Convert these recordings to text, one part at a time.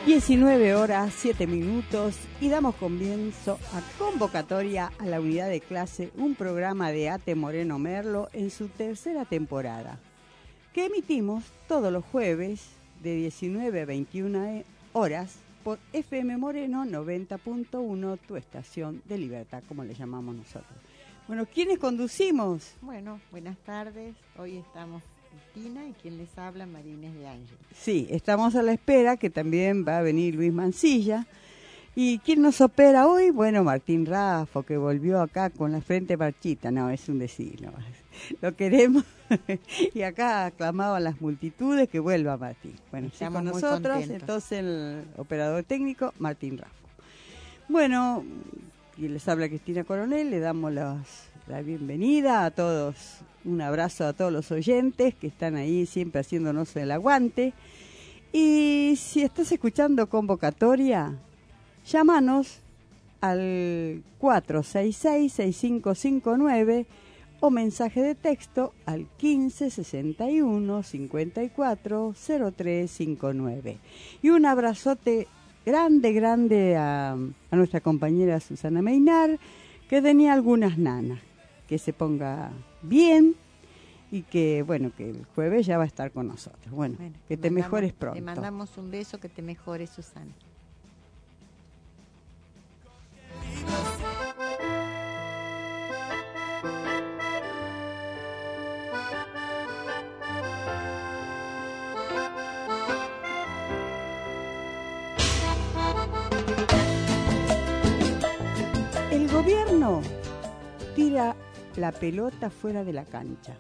19:07 y damos comienzo a Convocatoria a la Unidad de Clase, un programa de Ate Moreno Merlo en su tercera temporada, que emitimos todos los jueves de 19 a 21 horas por FM Moreno 90.1, tu estación de libertad, como le llamamos nosotros. Bueno, ¿quiénes conducimos? Bueno, buenas tardes. Hoy estamos Cristina y quien les habla, María Inés de Ángel. Sí, estamos a la espera que también va a venir Luis Mancilla. ¿Y quién nos opera hoy? Bueno, Martín Raffo, que volvió acá con la frente marchita. No, es un decir, no. Lo queremos. Y acá aclamaban las multitudes que vuelva Martín. Bueno, sí, con nosotros, entonces el operador técnico, Martín Raffo. Bueno, y les habla Cristina Coronel, le damos la bienvenida a todos. Un abrazo a todos los oyentes que están ahí siempre haciéndonos el aguante. Y si estás escuchando Convocatoria, llámanos al 466-6559 o mensaje de texto al 1561-540359. Y un abrazote grande a nuestra compañera Susana Meinar, que tenía algunas nanas. Que se ponga bien y que, bueno, que el jueves ya va a estar con nosotros. Bueno, que te mejores pronto. Te mandamos un beso, que te mejores, Susana. El gobierno tira la pelota fuera de la cancha.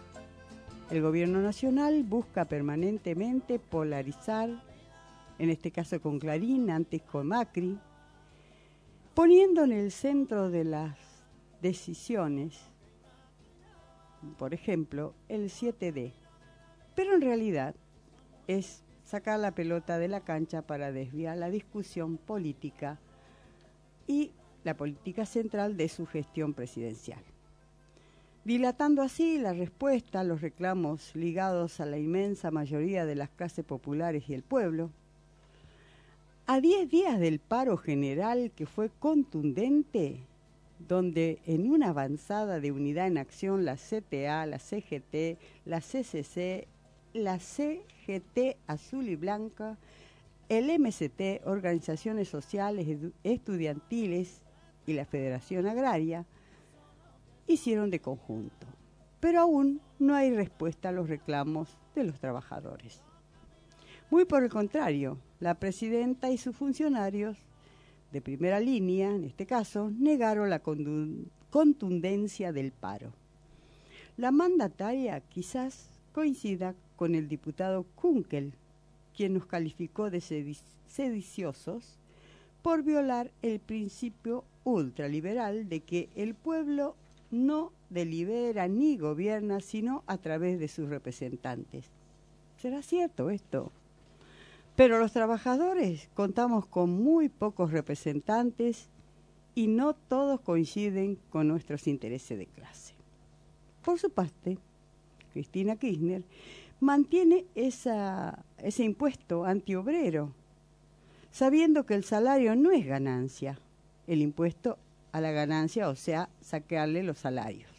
El gobierno nacional busca permanentemente polarizar, en este caso con Clarín, antes con Macri, poniendo en el centro de las decisiones, por ejemplo, el 7D. Pero en realidad es sacar la pelota de la cancha para desviar la discusión política y la política central de su gestión presidencial, dilatando así la respuesta a los reclamos ligados a la inmensa mayoría de las clases populares y el pueblo. A 10 días del paro general, que fue contundente, donde en una avanzada de unidad en acción la CTA, la CGT, la CCC, la CGT Azul y Blanca, el MST, organizaciones sociales, estudiantiles y la Federación Agraria, hicieron de conjunto, pero aún no hay respuesta a los reclamos de los trabajadores. Muy por el contrario, la presidenta y sus funcionarios de primera línea, en este caso, negaron la contundencia del paro. La mandataria quizás coincida con el diputado Kunkel, quien nos calificó de sediciosos por violar el principio ultraliberal de que el pueblo no delibera ni gobierna, sino a través de sus representantes. ¿Será cierto esto? Pero los trabajadores contamos con muy pocos representantes y no todos coinciden con nuestros intereses de clase. Por su parte, Cristina Kirchner mantiene ese impuesto antiobrero, sabiendo que el salario no es ganancia, el impuesto a la ganancia, o sea, sacarle los salarios.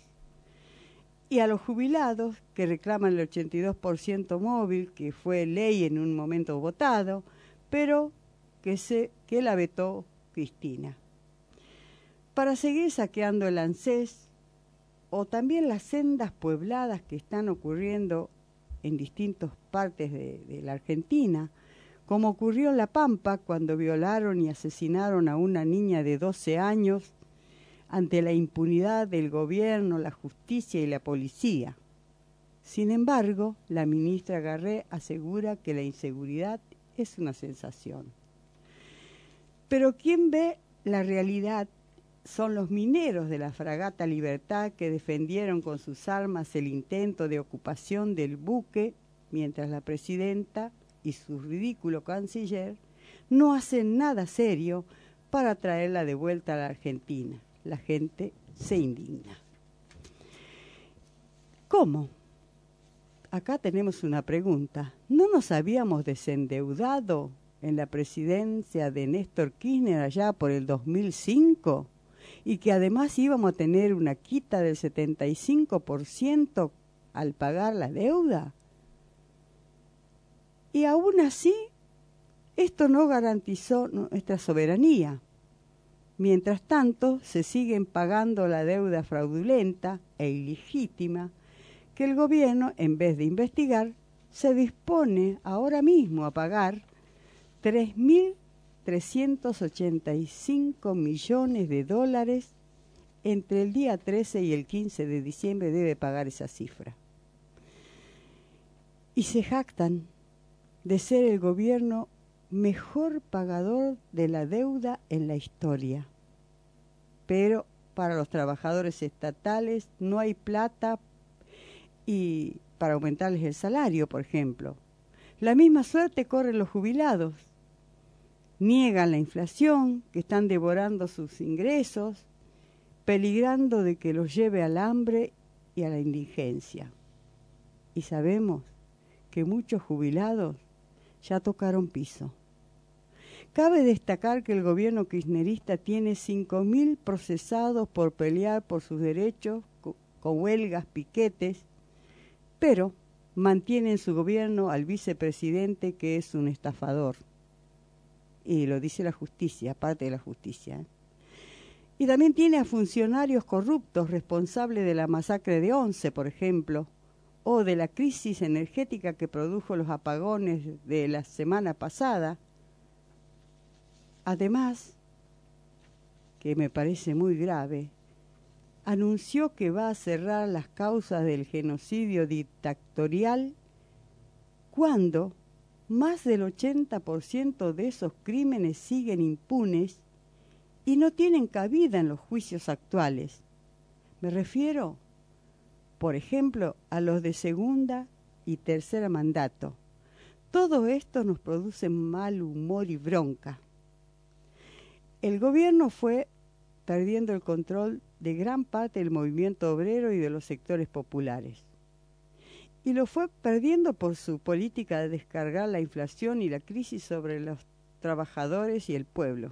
Y a los jubilados que reclaman el 82% móvil, que fue ley en un momento votado, pero que la vetó Cristina. Para seguir saqueando el ANSES, o también las sendas puebladas que están ocurriendo en distintas partes de la Argentina, como ocurrió en La Pampa cuando violaron y asesinaron a una niña de 12 años, ante la impunidad del gobierno, la justicia y la policía. Sin embargo, la ministra Garré asegura que la inseguridad es una sensación. Pero quien ve la realidad son los mineros de la fragata Libertad, que defendieron con sus armas el intento de ocupación del buque, mientras la presidenta y su ridículo canciller no hacen nada serio para traerla de vuelta a la Argentina. La gente se indigna. ¿Cómo? Acá tenemos una pregunta. ¿No nos habíamos desendeudado en la presidencia de Néstor Kirchner allá por el 2005, y que además íbamos a tener una quita del 75% al pagar la deuda. Y aún así, esto no garantizó nuestra soberanía. Mientras tanto, se siguen pagando la deuda fraudulenta e ilegítima que el gobierno, en vez de investigar, se dispone ahora mismo a pagar 3.385 millones de dólares. Entre el día 13 y el 15 de diciembre debe pagar esa cifra. Y se jactan de ser el gobierno mejor pagador de la deuda en la historia. Pero para los trabajadores estatales no hay plata y para aumentarles el salario, por ejemplo. La misma suerte corren los jubilados. Niegan la inflación, que están devorando sus ingresos, peligrando de que los lleve al hambre y a la indigencia. Y sabemos que muchos jubilados ya tocaron piso. Cabe destacar que el gobierno kirchnerista tiene 5.000 procesados por pelear por sus derechos con huelgas, piquetes, pero mantiene en su gobierno al vicepresidente, que es un estafador. Y lo dice la justicia, parte de la justicia. Y también tiene a funcionarios corruptos responsables de la masacre de Once, por ejemplo, o de la crisis energética que produjo los apagones de la semana pasada. Además, que me parece muy grave, anunció que va a cerrar las causas del genocidio dictatorial cuando más del 80% de esos crímenes siguen impunes y no tienen cabida en los juicios actuales. Me refiero, por ejemplo, a los de segunda y tercer mandato. Todo esto nos produce mal humor y bronca. El gobierno fue perdiendo el control de gran parte del movimiento obrero y de los sectores populares. Y lo fue perdiendo por su política de descargar la inflación y la crisis sobre los trabajadores y el pueblo.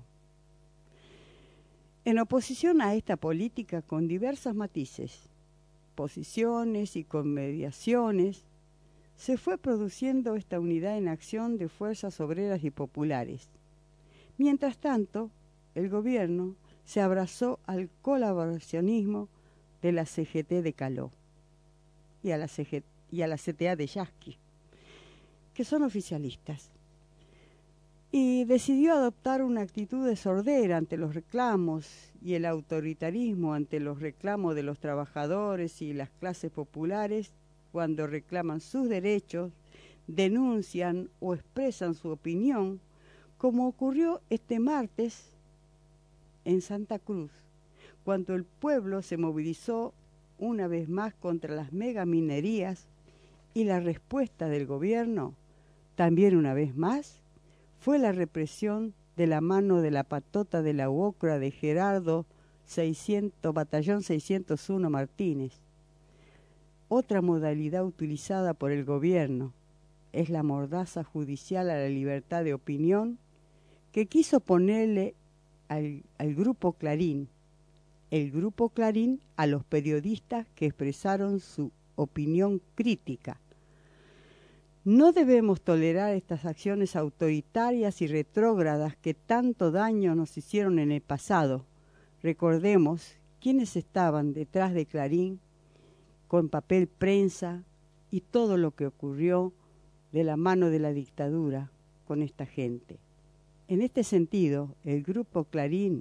En oposición a esta política, con diversos matices, posiciones y con mediaciones, se fue produciendo esta unidad en acción de fuerzas obreras y populares. Mientras tanto, el gobierno se abrazó al colaboracionismo de la CGT de Caló y a la CTA de Yasky, que son oficialistas, y decidió adoptar una actitud de sordera ante los reclamos y el autoritarismo ante los reclamos de los trabajadores y las clases populares cuando reclaman sus derechos, denuncian o expresan su opinión, como ocurrió este martes en Santa Cruz, cuando el pueblo se movilizó una vez más contra las megaminerías y la respuesta del gobierno, también una vez más, fue la represión de la mano de la patota de la UOCRA de Gerardo Batallón 601 Martínez. Otra modalidad utilizada por el gobierno es la mordaza judicial a la libertad de opinión que quiso ponerle al Grupo Clarín, el Grupo Clarín a los periodistas que expresaron su opinión crítica. No debemos tolerar estas acciones autoritarias y retrógradas que tanto daño nos hicieron en el pasado. Recordemos quiénes estaban detrás de Clarín con papel prensa y todo lo que ocurrió de la mano de la dictadura con esta gente. En este sentido, el Grupo Clarín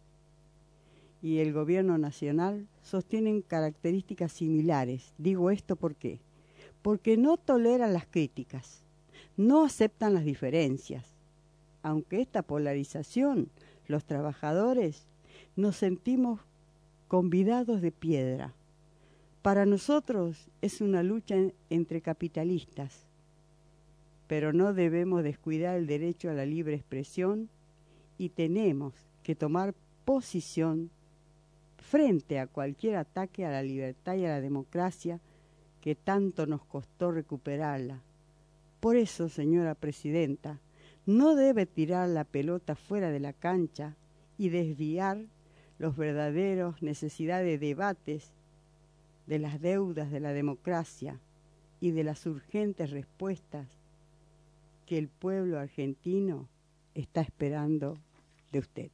y el Gobierno Nacional sostienen características similares. Digo esto ¿por qué? Porque no toleran las críticas, no aceptan las diferencias. Aunque esta polarización, los trabajadores nos sentimos convidados de piedra. Para nosotros es una lucha entre capitalistas, pero no debemos descuidar el derecho a la libre expresión y tenemos que tomar posición frente a cualquier ataque a la libertad y a la democracia que tanto nos costó recuperarla. Por eso, señora presidenta, no debe tirar la pelota fuera de la cancha y desviar los verdaderos necesidades de debates de las deudas de la democracia y de las urgentes respuestas que el pueblo argentino está esperando de usted.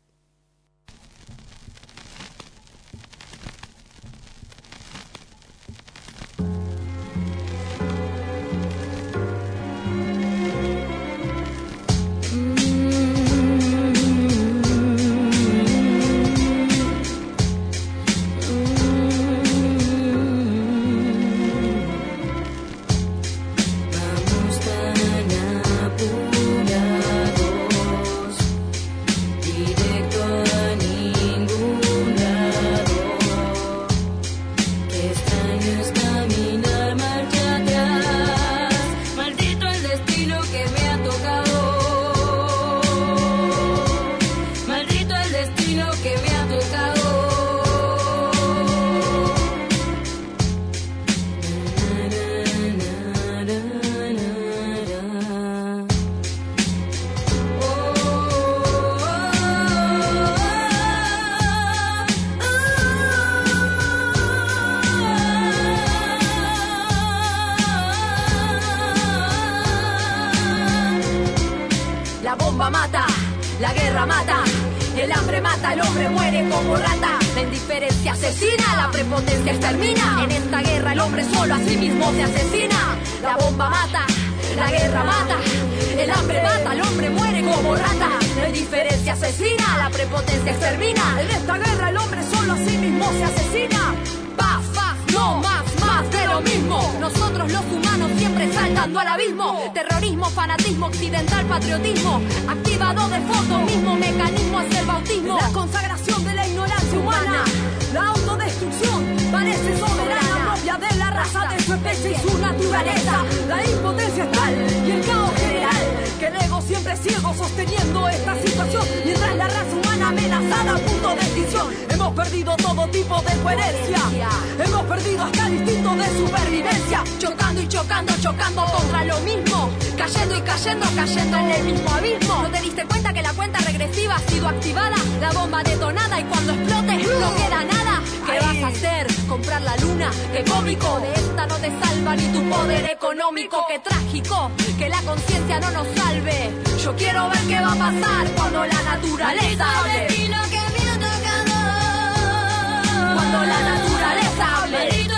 Cayendo en el mismo abismo. ¿No te diste cuenta que la cuenta regresiva ha sido activada? La bomba detonada y cuando explote no queda nada. ¿Qué vas a hacer? ¿Comprar la luna? ¡Qué cómico! De esta no te salva ni tu poder económico. ¡Qué trágico! Que la conciencia no nos salve. Yo quiero ver qué va a pasar cuando la naturaleza hable. Cuando la naturaleza hable.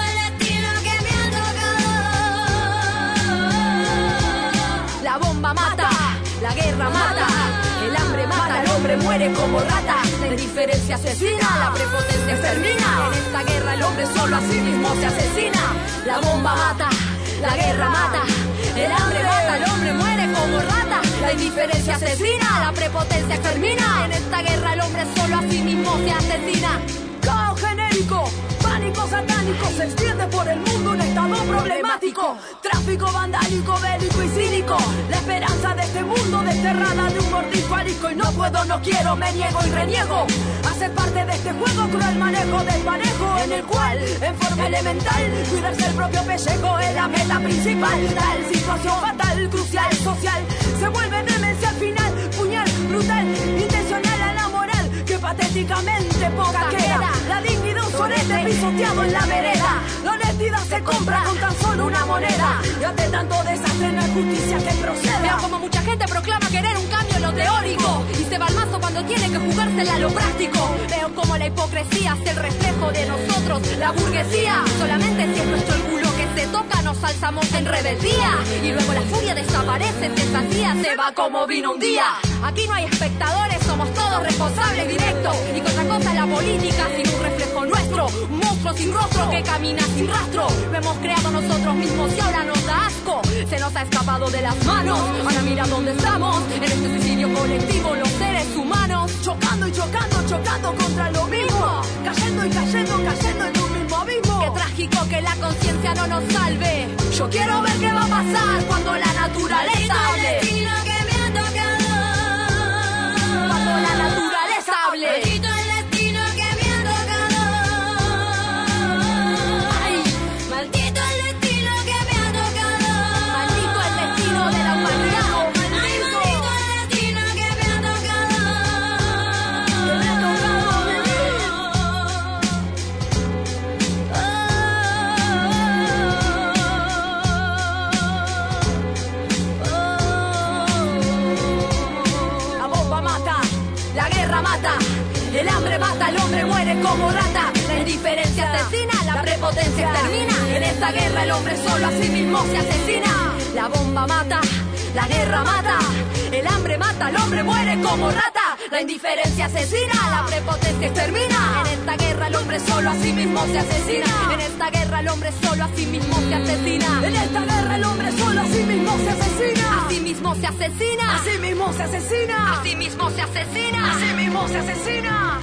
La bomba mata, la guerra mata, el hambre mata, el hombre muere como rata. La indiferencia asesina, la prepotencia extermina. En esta guerra el hombre solo a sí mismo se asesina. La bomba mata, la guerra mata, el hambre mata, el hombre muere como rata. La indiferencia asesina, la prepotencia extermina. En esta guerra el hombre solo a sí mismo se asesina. Caos genérico, pánico satánico, se extiende por el mundo un estado problemático. Tráfico vandálico, bélico y cínico. La esperanza de este mundo desterrada de un mordisco arisco. Y no puedo, no quiero, me niego y reniego a ser parte de este juego cruel manejo del manejo, en el cual, en forma elemental, cuidarse el propio pellejo es la meta principal. Tal situación fatal, crucial, social, se vuelve demencia al final. Puñal, brutal, intencional a la moral, que patéticamente poca queda. La dignidad un solete pisoteado en la vereda. La honestidad se compra con tan solo una moneda. Y ante tanto desastre no hay justicia que proceda. Veo como mucha gente proclama querer un cambio en lo teórico y se va al mazo cuando tiene que jugársela a lo práctico. Veo como la hipocresía es el reflejo de nosotros, la burguesía. Solamente si es nuestro el culo que se toca nos alzamos en rebeldía. Y luego la furia desaparece, se sacía, se va como vino un día. Aquí no hay espectadores, somos todos responsables directos. Y que otra cosa es la política sin un reflejo nuestro. Un monstruo sin rostro que camina sin rastro. Lo hemos creado nosotros mismos y ahora nos da asco. Se nos ha escapado de las manos. Ahora mira dónde estamos, en este suicidio colectivo los seres humanos. Chocando y chocando, chocando contra lo mismo. Cayendo y cayendo, cayendo en un mismo abismo. Qué trágico que la conciencia no nos salve. Yo quiero ver qué va a pasar cuando la naturaleza hable. Cuando la naturaleza hable. Maldito el destino que me ha tocado. Ay, maldito el destino que me ha tocado. Maldito el destino de la humanidad. Ay, maldito El hambre mata, el hombre muere como rata. La indiferencia asesina, la prepotencia extermina. En esta guerra el hombre solo a sí mismo se asesina. La bomba mata, la guerra mata. El hambre mata, el hombre muere como rata. La indiferencia asesina, la prepotencia extermina. En esta guerra el hombre solo a sí mismo se asesina. En esta guerra el hombre solo a sí mismo se asesina. En esta guerra el hombre solo a sí mismo se asesina. A sí mismo se asesina. A sí mismo se asesina. A sí mismo se asesina. A sí mismo se asesina.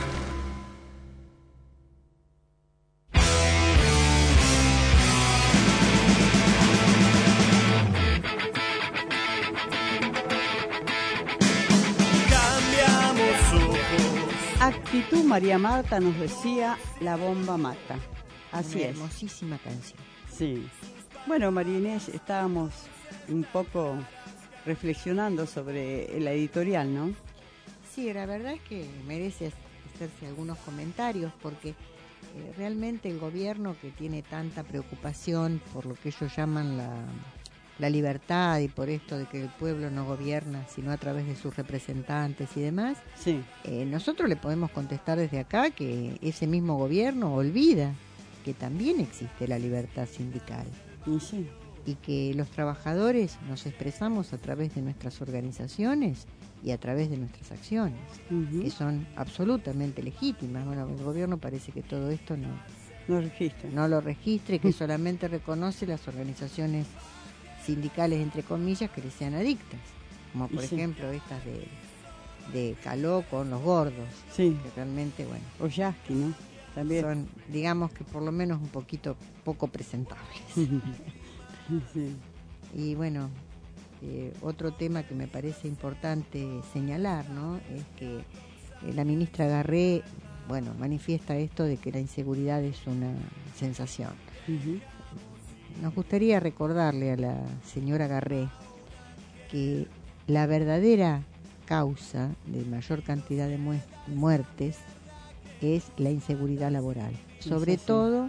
Actitud María Marta nos decía, la bomba mata. Así es. Hermosísima canción. Sí. Bueno, María Inés, estábamos un poco reflexionando sobre la editorial, ¿no? Sí, la verdad es que merece hacerse algunos comentarios porque realmente el gobierno, que tiene tanta preocupación por lo que ellos llaman la libertad y por esto de que el pueblo no gobierna sino a través de sus representantes y demás, sí. Nosotros le podemos contestar desde acá que ese mismo gobierno olvida que también existe la libertad sindical. Y sí. Y que los trabajadores nos expresamos a través de nuestras organizaciones y a través de nuestras acciones, que son absolutamente legítimas. Bueno, el gobierno parece que todo esto no lo registre, que solamente reconoce las organizaciones sindicales, entre comillas, que le sean adictas, como por ejemplo estas de Caló con los gordos, sí. Que realmente, bueno, o Yasky, ¿no? También son, digamos que por lo menos un poquito poco presentables. Sí. Y bueno, otro tema que me parece importante señalar, ¿no? Es que la ministra Garré, bueno, manifiesta esto de que la inseguridad es una sensación. Nos gustaría recordarle a la señora Garré que la verdadera causa de mayor cantidad de muertes es la inseguridad laboral. Sobre todo,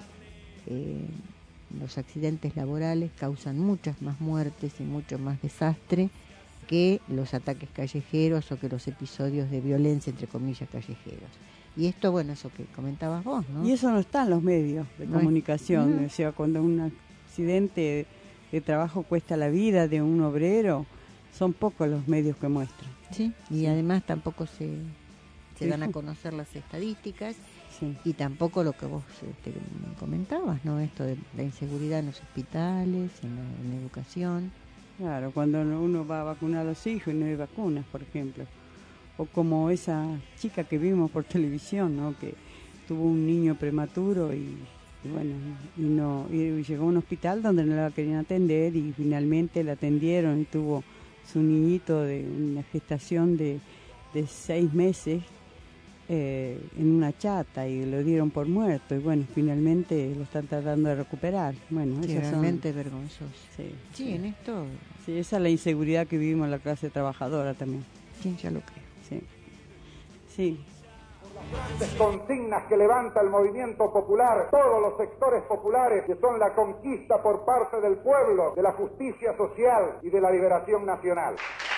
los accidentes laborales causan muchas más muertes y mucho más desastre que los ataques callejeros o que los episodios de violencia, entre comillas, callejeros. Y esto, bueno, eso que comentabas vos, ¿no? Y eso no está en los medios de comunicación. O sea, cuando un accidente de trabajo cuesta la vida de un obrero, son pocos los medios que muestran. Sí, y además tampoco se dan a conocer las estadísticas. Sí. Y tampoco lo que vos comentabas, ¿no? Esto de la inseguridad en los hospitales, en la educación. Claro, cuando uno va a vacunar a los hijos y no hay vacunas, por ejemplo. O como esa chica que vimos por televisión, ¿no? Que tuvo un niño prematuro y llegó a un hospital donde no la querían atender y finalmente la atendieron y tuvo su niñito de una gestación de 6 meses. En una chata y lo dieron por muerto y bueno, finalmente lo están tratando de recuperar. Bueno, sí, realmente vergonzoso. Sí, en esto... Sí, esa es la inseguridad que vivimos en la clase trabajadora también. Sí, ya lo creo. Sí. Las grandes consignas que levanta el movimiento popular, todos los sectores populares, que son la conquista por parte del pueblo, de la justicia social y de la liberación nacional.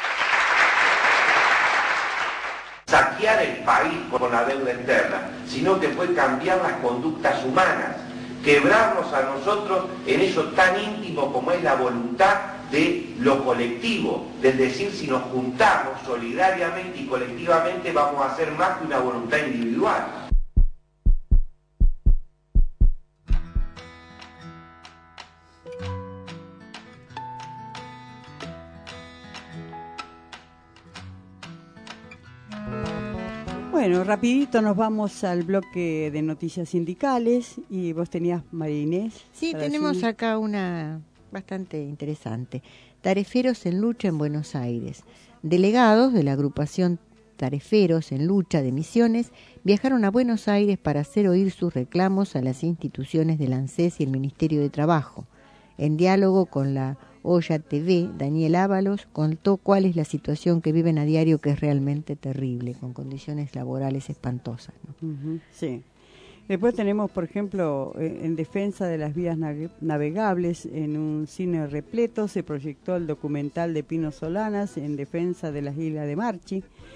Saquear el país con la deuda externa, sino que fue cambiar las conductas humanas, quebrarnos a nosotros en eso tan íntimo como es la voluntad de lo colectivo, del decir si nos juntamos solidariamente y colectivamente vamos a hacer más que una voluntad individual. Bueno, rapidito nos vamos al bloque de noticias sindicales y vos tenías, María Inés. Sí, tenemos acá una bastante interesante. Tareferos en lucha en Buenos Aires. Delegados de la agrupación Tareferos en Lucha de Misiones viajaron a Buenos Aires para hacer oír sus reclamos a las instituciones del ANSES y el Ministerio de Trabajo. En diálogo con la Olla TV, Daniel Ábalos contó cuál es la situación que viven a diario, que es realmente terrible, con condiciones laborales espantosas, ¿no? Sí. Después tenemos, por ejemplo, en defensa de las vías navegables, en un cine repleto se proyectó el documental de Pino Solanas en defensa de las islas de Marchi.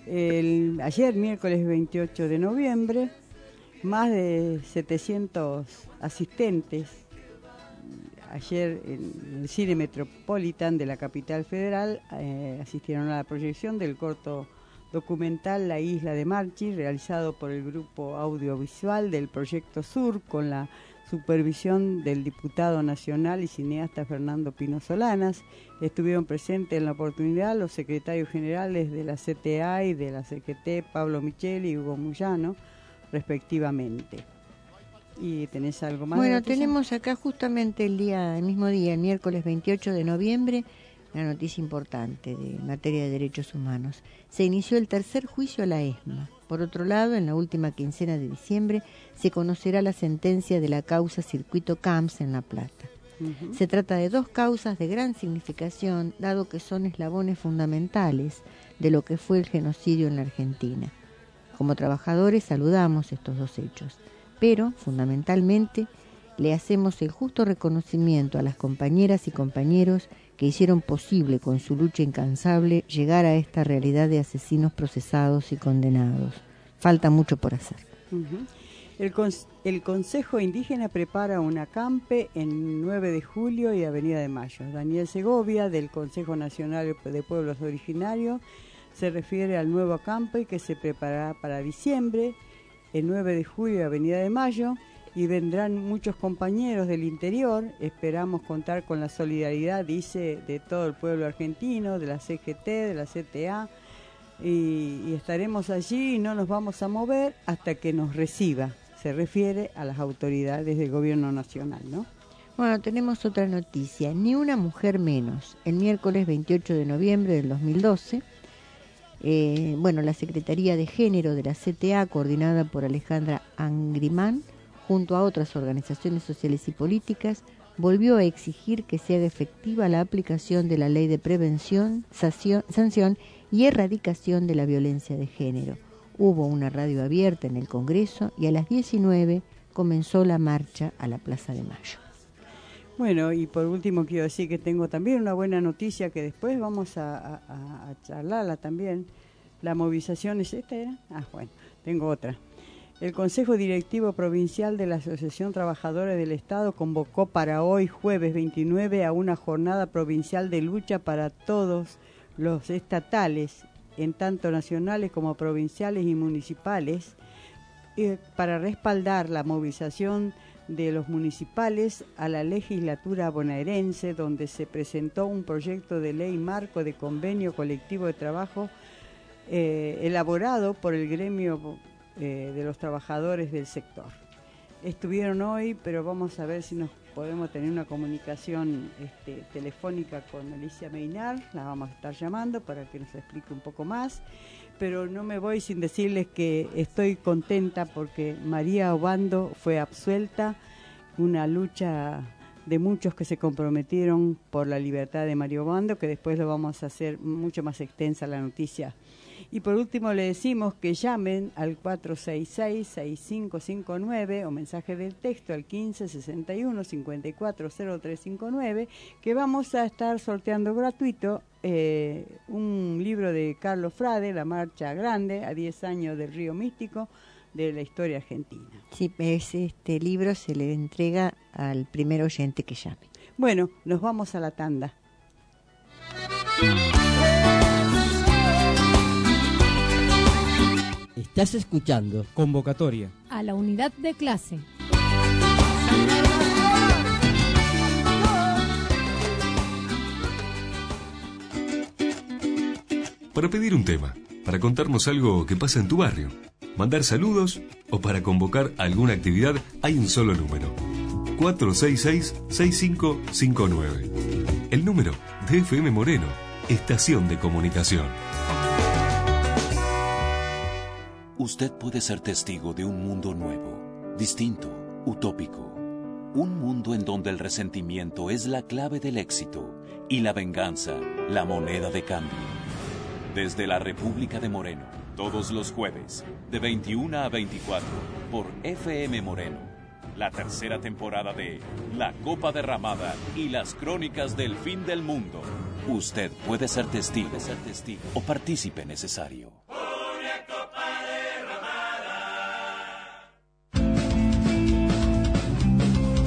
Ayer, miércoles 28 de noviembre, más de 700 asistentes. Ayer en el Cine Metropolitan de la capital federal asistieron a la proyección del corto documental La Isla de Marchi, realizado por el Grupo Audiovisual del Proyecto Sur, con la supervisión del diputado nacional y cineasta Fernando Pino Solanas. Estuvieron presentes en la oportunidad los secretarios generales de la CTA y de la CGT, Pablo Micheli y Hugo Muyano, respectivamente. ¿Y tenés algo más? Bueno, tenemos acá justamente el mismo día, el miércoles 28 de noviembre, una noticia importante en materia de derechos humanos. Se inició el tercer juicio a la ESMA. Por otro lado, en la última quincena de diciembre se conocerá la sentencia de la causa Circuito Camps en La Plata. Se trata de dos causas de gran significación, dado que son eslabones fundamentales de lo que fue el genocidio en la Argentina. Como trabajadores saludamos estos dos hechos, pero fundamentalmente le hacemos el justo reconocimiento a las compañeras y compañeros que hicieron posible con su lucha incansable llegar a esta realidad de asesinos procesados y condenados. Falta mucho por hacer. El Consejo Indígena prepara un acampe en 9 de julio y Avenida de Mayo. Daniel Segovia, del Consejo Nacional de Pueblos Originarios, se refiere al nuevo acampe que se preparará para diciembre, el 9 de julio y Avenida de Mayo, y vendrán muchos compañeros del interior. Esperamos contar con la solidaridad, dice, de todo el pueblo argentino, de la CGT, de la CTA, y estaremos allí y no nos vamos a mover hasta que nos reciba. Se refiere a las autoridades del gobierno nacional, ¿no? Bueno, tenemos otra noticia. Ni una mujer menos. El miércoles 28 de noviembre del 2012, la Secretaría de Género de la CTA, coordinada por Alejandra Angrimán, junto a otras organizaciones sociales y políticas, volvió a exigir que se haga efectiva la aplicación de la Ley de Prevención, Sanción y Erradicación de la Violencia de Género. Hubo una radio abierta en el Congreso y a las 19 comenzó la marcha a la Plaza de Mayo. Bueno, y por último quiero decir que tengo también una buena noticia que después vamos a charlarla también. La movilización es esta, ¿era? Tengo otra. El Consejo Directivo Provincial de la Asociación Trabajadora del Estado convocó para hoy, jueves 29, a una jornada provincial de lucha para todos los estatales, en tanto nacionales como provinciales y municipales, para respaldar la movilización de los municipales a la legislatura bonaerense, donde se presentó un proyecto de ley marco de convenio colectivo de trabajo elaborado por el gremio de los trabajadores del sector. Estuvieron hoy, pero vamos a ver si nos podemos tener una comunicación telefónica con Alicia Meinar. La vamos a estar llamando para que nos explique un poco más, pero no me voy sin decirles que estoy contenta porque María Obando fue absuelta, una lucha de muchos que se comprometieron por la libertad de María Obando, que después lo vamos a hacer mucho más extensa la noticia. Y por último le decimos que llamen al 466-6559 o mensaje de texto al 1561-540359, que vamos a estar sorteando gratuito un libro de Carlos Frade, La Marcha Grande, a 10 años del Río Místico, de la historia argentina. Sí, este libro se le entrega al primer oyente que llame. Bueno, nos vamos a la tanda. Estás escuchando Convocatoria a la unidad de clase. Para pedir un tema, para contarnos algo que pasa en tu barrio, mandar saludos o para convocar alguna actividad, hay un solo número: 466-6559. El número de FM Moreno, Estación de Comunicación. Usted puede ser testigo de un mundo nuevo, distinto, utópico. Un mundo en donde el resentimiento es la clave del éxito y la venganza, la moneda de cambio. Desde la República de Moreno, todos los jueves, de 21 a 24, por FM Moreno. La tercera temporada de La Copa Derramada y las Crónicas del Fin del Mundo. Usted puede ser testigo o partícipe necesario.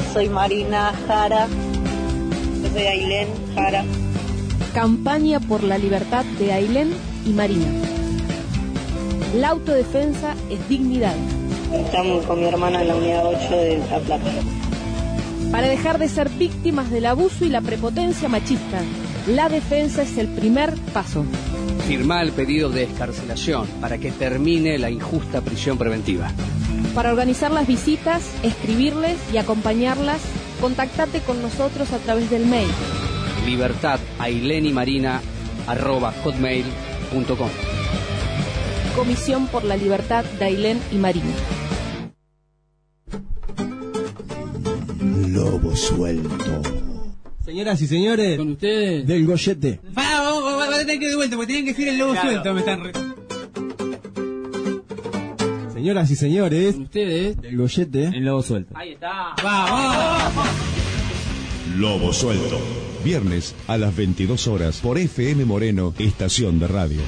soy Marina Jara. Yo soy Ailén Jara. Campaña por la libertad de Ailén y Marina. La autodefensa es dignidad. Estamos con mi hermana en la unidad 8 de La Plata. Para dejar de ser víctimas del abuso y la prepotencia machista, la defensa es el primer paso. Firmá el pedido de excarcelación para que termine la injusta prisión preventiva. Para organizar las visitas, escribirles y acompañarlas, contactate con nosotros a través del mail libertadailenymarina@hotmail.com. Comisión por la Libertad de Ailén y Marina. Lobo suelto. Señoras y señores, con ustedes, del Goyete. Vamos a tener que ir de vuelta, porque tienen que decir el lobo suelto. Me están Señoras y señores, con ustedes, del Goyete, el lobo suelto. Ahí está. ¡Vamos! Lobo suelto. Viernes a las 22 horas por FM Moreno, estación de radio.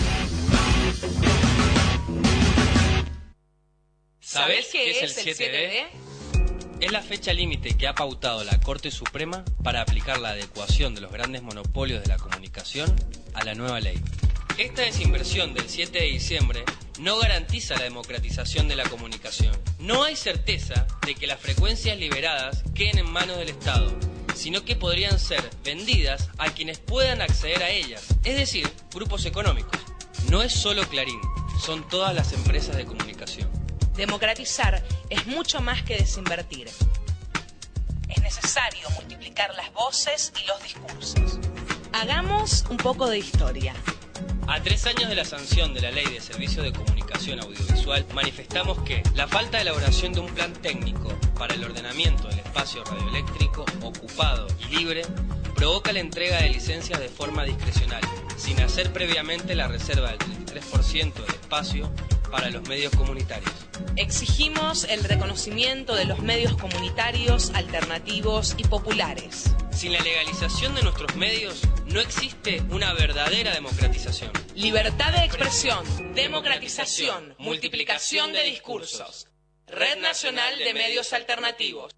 ¿Sabés qué es el 7D? Es la fecha límite que ha pautado la Corte Suprema para aplicar la adecuación de los grandes monopolios de la comunicación a la nueva ley. Esta desinversión del 7 de diciembre no garantiza la democratización de la comunicación. No hay certeza de que las frecuencias liberadas queden en manos del Estado, sino que podrían ser vendidas a quienes puedan acceder a ellas, es decir, grupos económicos. No es solo Clarín, son todas las empresas de comunicación. Democratizar es mucho más que desinvertir. Es necesario multiplicar las voces y los discursos. Hagamos un poco de historia. A 3 años de la sanción de la Ley de Servicios de Comunicación Audiovisual, manifestamos que la falta de elaboración de un plan técnico para el ordenamiento del espacio radioeléctrico ocupado y libre provoca la entrega de licencias de forma discrecional, sin hacer previamente la reserva del 33% del espacio para los medios comunitarios. Exigimos el reconocimiento de los medios comunitarios, alternativos y populares. Sin la legalización de nuestros medios, no existe una verdadera democratización. Libertad de expresión, democratización, multiplicación de discursos. Red Nacional de Medios Alternativos.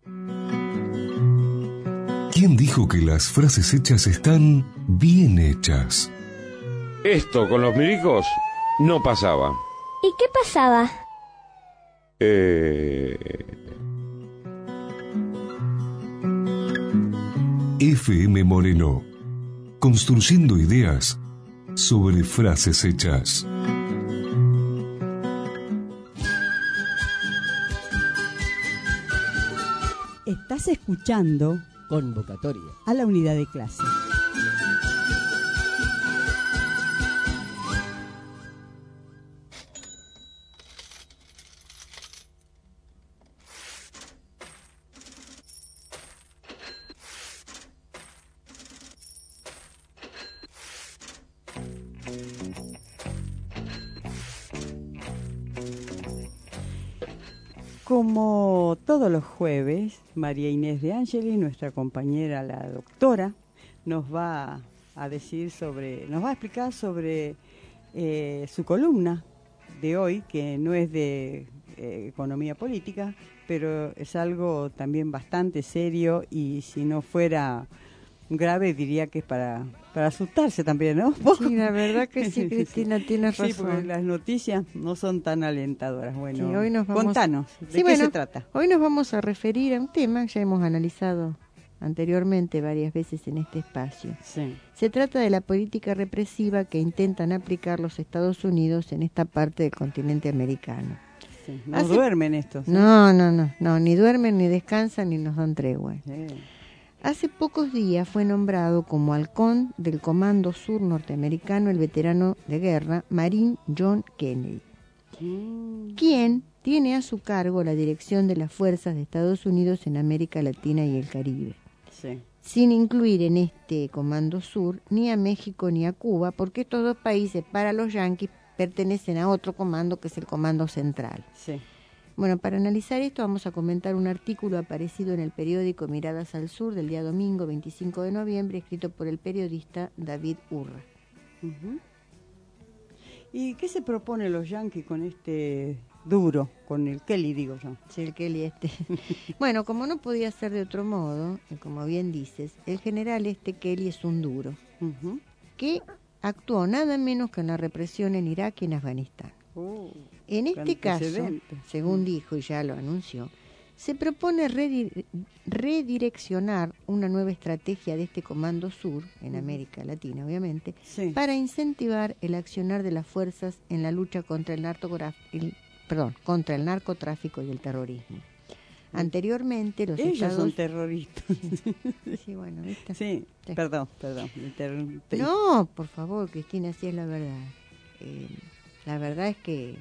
¿Quién dijo que las frases hechas están bien hechas? Esto con los milicos no pasaba. ¿Y qué pasaba? FM Moreno, construyendo ideas sobre frases hechas. Estás escuchando Convocatoria a la unidad de clase. Como todos los jueves, María Inés de Angeli, nuestra compañera, la doctora, nos va a explicar sobre su columna de hoy, que no es de economía política, pero es algo también bastante serio y si no fuera grave diría que es para asustarse también, ¿no? Sí, la verdad que sí, Cristina, tienes razón. Sí, porque las noticias no son tan alentadoras. Bueno, sí, hoy nos vamos... contanos, ¿de qué se trata? Hoy nos vamos a referir a un tema que ya hemos analizado anteriormente varias veces en este espacio. Sí. Se trata de la política represiva que intentan aplicar los Estados Unidos en esta parte del continente americano. Sí, no duermen estos. No, ni duermen, ni descansan, ni nos dan tregua. Sí. Hace pocos días fue nombrado como halcón del Comando Sur norteamericano el veterano de guerra Marine John Kennedy, quien tiene a su cargo la dirección de las fuerzas de Estados Unidos en América Latina y el Caribe, sí, sin incluir en este Comando Sur ni a México ni a Cuba, porque estos dos países para los yanquis pertenecen a otro comando que es el Comando Central. Sí. Bueno, para analizar esto vamos a comentar un artículo aparecido en el periódico Miradas al Sur del día domingo 25 de noviembre, escrito por el periodista David Urra. ¿Y qué se propone los yanquis con este duro, con el Kelly, digo yo. Sí, el Kelly Bueno, como no podía ser de otro modo, como bien dices, el general Kelly es un duro, que actuó nada menos que en la represión en Irak y en Afganistán. En este caso, según dijo y ya lo anunció, se propone redireccionar una nueva estrategia de este Comando Sur, en América Latina obviamente, para incentivar el accionar de las fuerzas en la lucha contra el narcotráfico y el terrorismo. Anteriormente los Ellos estados... son terroristas. Sí, bueno, ¿viste? Sí, perdón. No, por favor, Cristina, así es la verdad. La verdad es que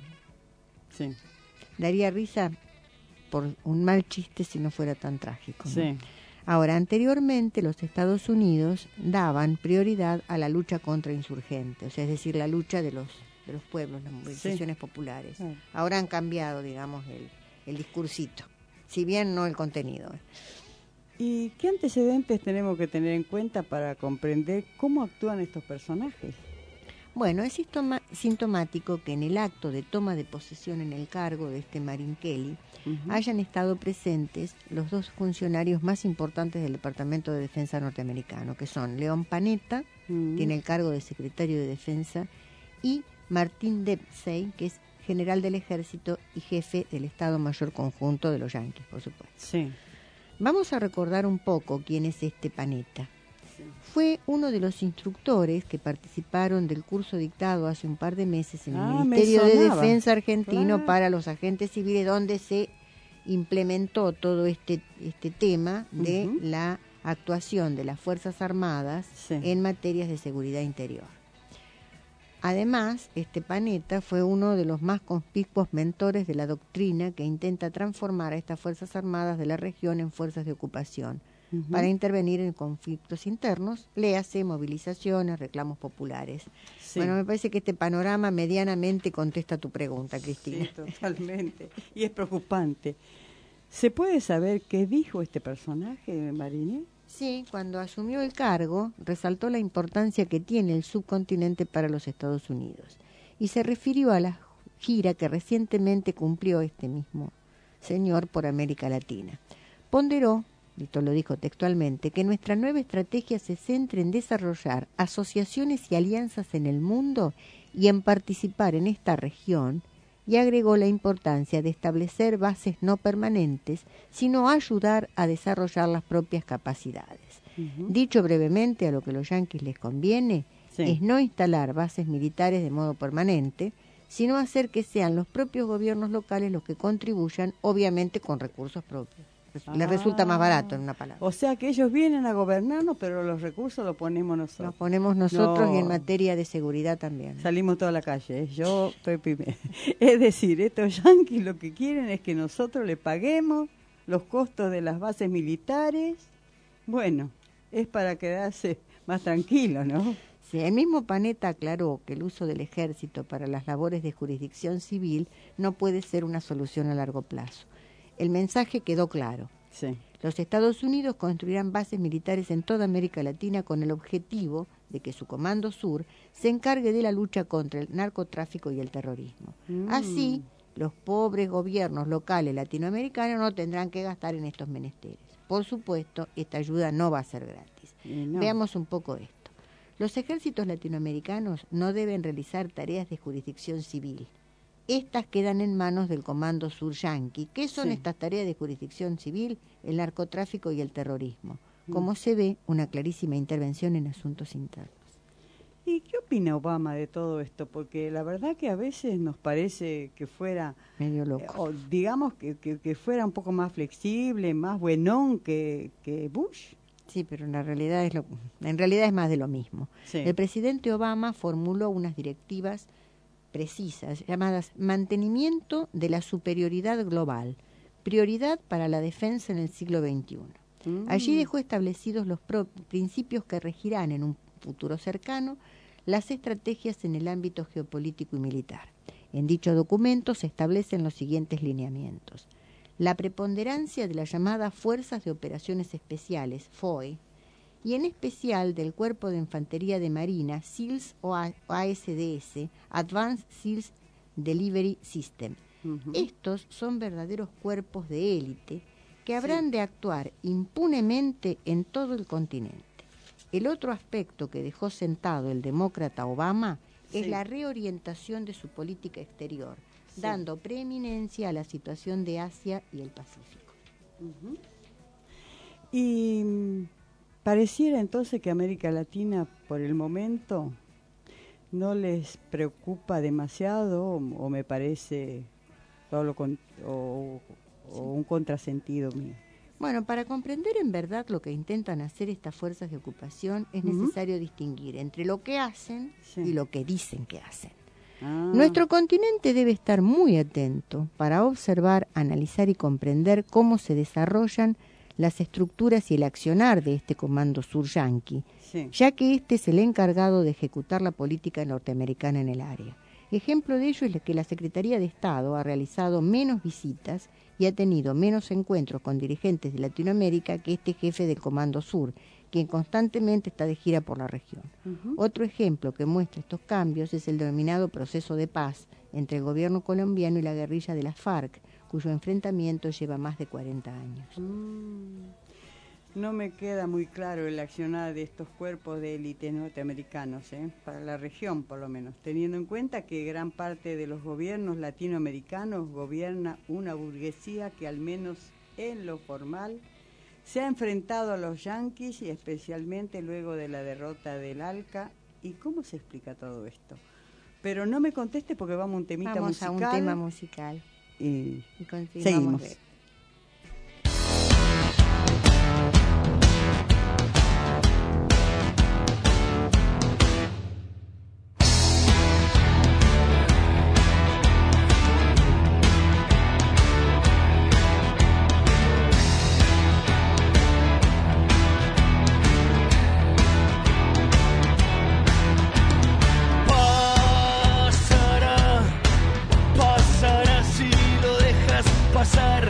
daría risa por un mal chiste si no fuera tan trágico, ¿no? Sí. Ahora, anteriormente los Estados Unidos daban prioridad a la lucha contra insurgentes, o sea, es decir, la lucha de los pueblos, las movilizaciones populares. Ahora han cambiado, digamos, el discursito, si bien no el contenido. ¿Y qué antecedentes tenemos que tener en cuenta para comprender cómo actúan estos personajes? Bueno, es sintomático que en el acto de toma de posesión en el cargo de Marine Kelly hayan estado presentes los dos funcionarios más importantes del Departamento de Defensa norteamericano, que son Leon Panetta, tiene el cargo de secretario de Defensa, y Martin Dempsey, que es general del Ejército y jefe del Estado Mayor Conjunto de los Yankees, por supuesto. Sí. Vamos a recordar un poco quién es Panetta. Fue uno de los instructores que participaron del curso dictado hace un par de meses en el Ministerio de Defensa argentino para los agentes civiles, donde se implementó todo este tema de la actuación de las Fuerzas Armadas en materias de seguridad interior. Además, Panetta fue uno de los más conspicuos mentores de la doctrina que intenta transformar a estas Fuerzas Armadas de la región en fuerzas de ocupación, para intervenir en conflictos internos, léase, movilizaciones, reclamos populares. Sí. Bueno, me parece que este panorama medianamente contesta tu pregunta, Cristina. Sí, totalmente. Y es preocupante. ¿Se puede saber qué dijo este personaje, Marine? Sí, cuando asumió el cargo, resaltó la importancia que tiene el subcontinente para los Estados Unidos y se refirió a la gira que recientemente cumplió este mismo señor por América Latina. Ponderó, esto lo dijo textualmente, que nuestra nueva estrategia se centra en desarrollar asociaciones y alianzas en el mundo y en participar en esta región, y agregó la importancia de establecer bases no permanentes, sino ayudar a desarrollar las propias capacidades. Dicho brevemente, a lo que los yanquis les conviene es no instalar bases militares de modo permanente, sino hacer que sean los propios gobiernos locales los que contribuyan, obviamente con recursos propios. Les resulta más barato, en una palabra. O sea que ellos vienen a gobernarnos, pero los recursos los ponemos nosotros. Los ponemos nosotros y en materia de seguridad también. Salimos toda la calle, yo estoy primero. Es decir, estos yanquis lo que quieren es que nosotros le paguemos los costos de las bases militares. Bueno, es para quedarse más tranquilo, ¿no? Sí, el mismo Panetta aclaró que el uso del ejército para las labores de jurisdicción civil no puede ser una solución a largo plazo. El mensaje quedó claro. Sí. Los Estados Unidos construirán bases militares en toda América Latina con el objetivo de que su Comando Sur se encargue de la lucha contra el narcotráfico y el terrorismo. Así, los pobres gobiernos locales latinoamericanos no tendrán que gastar en estos menesteres. Por supuesto, esta ayuda no va a ser gratis. No. Veamos un poco esto. Los ejércitos latinoamericanos no deben realizar tareas de jurisdicción civil. Estas quedan en manos del Comando Sur Yanqui. ¿Qué son estas tareas de jurisdicción civil? El narcotráfico y el terrorismo. Como se ve, una clarísima intervención en asuntos internos. ¿Y qué opina Obama de todo esto? Porque la verdad que a veces nos parece que fuera... medio loco. O digamos que fuera un poco más flexible, más buenón que Bush. Sí, pero en la realidad es más de lo mismo. Sí. El presidente Obama formuló unas directivas precisas, llamadas mantenimiento de la superioridad global, prioridad para la defensa en el siglo XXI. Allí dejó establecidos los principios que regirán en un futuro cercano las estrategias en el ámbito geopolítico y militar. En dicho documento se establecen los siguientes lineamientos. La preponderancia de las llamadas Fuerzas de Operaciones Especiales, FOE, y en especial del Cuerpo de Infantería de Marina, SEALS o ASDS, Advanced SEALS Delivery System, Estos son verdaderos cuerpos de élite que habrán de actuar impunemente en todo el continente. El otro aspecto que dejó sentado el demócrata Obama es la reorientación de su política exterior, dando preeminencia a la situación de Asia y el Pacífico. Y pareciera entonces que América Latina, por el momento, no les preocupa demasiado, o me parece todo un contrasentido mío. Bueno, para comprender en verdad lo que intentan hacer estas fuerzas de ocupación es necesario distinguir entre lo que hacen y lo que dicen que hacen. Nuestro continente debe estar muy atento para observar, analizar y comprender cómo se desarrollan las estructuras y el accionar de este Comando Sur yanqui, ya que este es el encargado de ejecutar la política norteamericana en el área. Ejemplo de ello es que la Secretaría de Estado ha realizado menos visitas y ha tenido menos encuentros con dirigentes de Latinoamérica que este jefe del Comando Sur, quien constantemente está de gira por la región. Otro ejemplo que muestra estos cambios es el denominado proceso de paz entre el gobierno colombiano y la guerrilla de las FARC, cuyo enfrentamiento lleva más de 40 años. No me queda muy claro el accionar de estos cuerpos de élite norteamericanos, para la región por lo menos, teniendo en cuenta que gran parte de los gobiernos latinoamericanos gobierna una burguesía que al menos en lo formal se ha enfrentado a los yanquis y especialmente luego de la derrota del ALCA. ¿Y cómo se explica todo esto? Pero no me conteste porque vamos a un temita musical. Vamos a un tema musical. Y seguimos. Pasará si lo dejas pasar.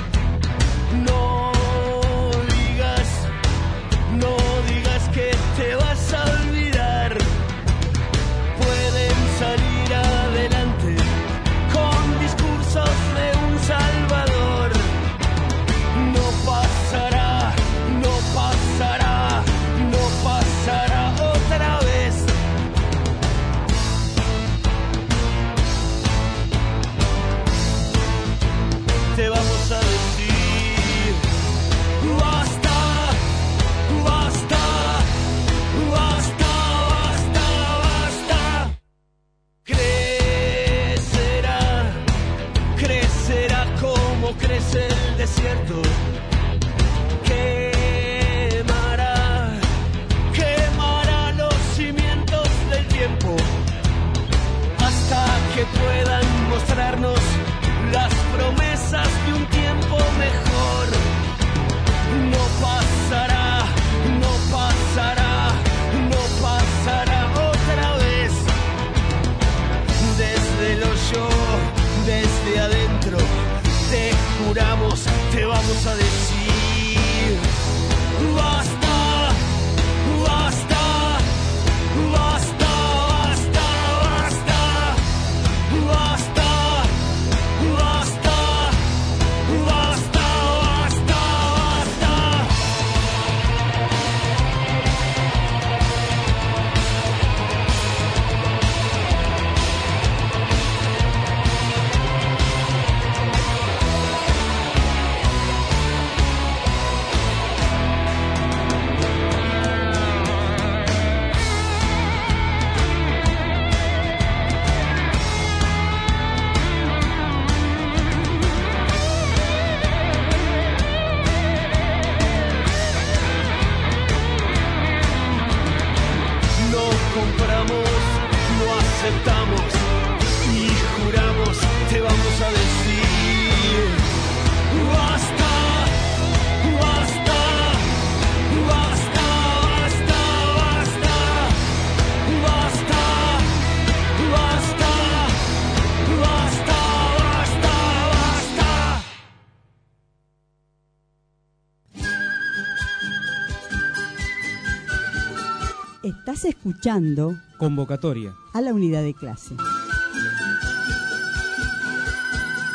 Estás escuchando Convocatoria a la unidad de clase.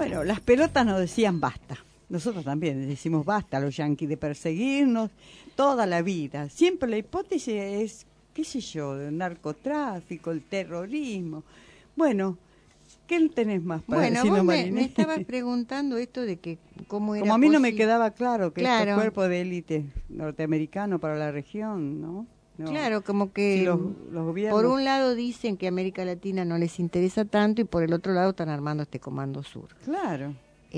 Bueno, las pelotas nos decían basta. Nosotros también decimos basta a los yanquis de perseguirnos toda la vida. Siempre la hipótesis es, qué sé yo, el narcotráfico, el terrorismo. Bueno, ¿qué tenés más para decirnos, vos Marinés? me estabas preguntando esto de que cómo era Como a mí no me posible. quedaba claro que Claro. este cuerpo de élite norteamericano para la región, ¿no? No. Claro, como que Si los gobiernos... por un lado dicen que América Latina no les interesa tanto y por el otro lado están armando este Comando Sur. Claro.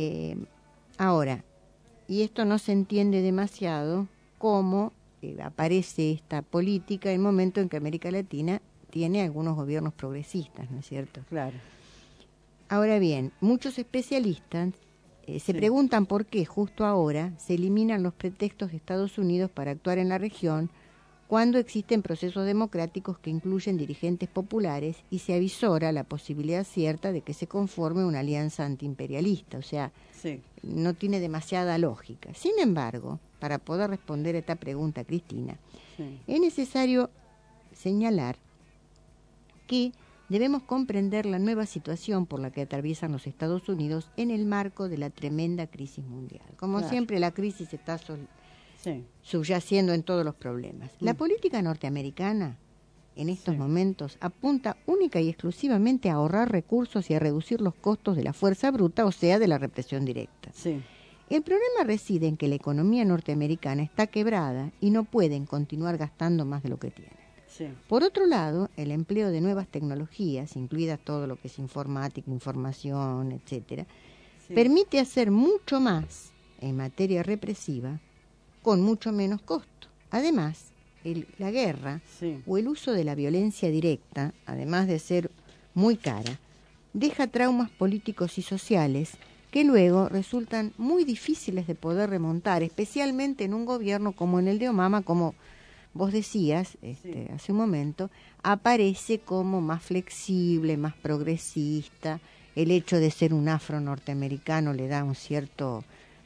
Ahora, y esto no se entiende demasiado, cómo aparece esta política en el momento en que América Latina tiene algunos gobiernos progresistas, ¿no es cierto? Claro. Ahora bien, muchos especialistas se preguntan por qué justo ahora se eliminan los pretextos de Estados Unidos para actuar en la región cuando existen procesos democráticos que incluyen dirigentes populares y se avisora la posibilidad cierta de que se conforme una alianza antiimperialista. O sea, no tiene demasiada lógica. Sin embargo, para poder responder a esta pregunta, Cristina, es necesario señalar que debemos comprender la nueva situación por la que atraviesan los Estados Unidos en el marco de la tremenda crisis mundial. Como siempre, la crisis está subyaciendo en todos los problemas. La política norteamericana en estos momentos apunta única y exclusivamente a ahorrar recursos y a reducir los costos de la fuerza bruta, o sea, de la represión directa. El problema reside en que la economía norteamericana está quebrada y no pueden continuar gastando más de lo que tienen. Por otro lado, el empleo de nuevas tecnologías, incluida todo lo que es informática, información, etcétera, permite hacer mucho más en materia represiva con mucho menos costo. Además, la guerra o el uso de la violencia directa, además de ser muy cara, deja traumas políticos y sociales que luego resultan muy difíciles de poder remontar, especialmente en un gobierno como en el de Obama, como vos decías hace un momento, aparece como más flexible, más progresista. El hecho de ser un afro norteamericano le da un cierto...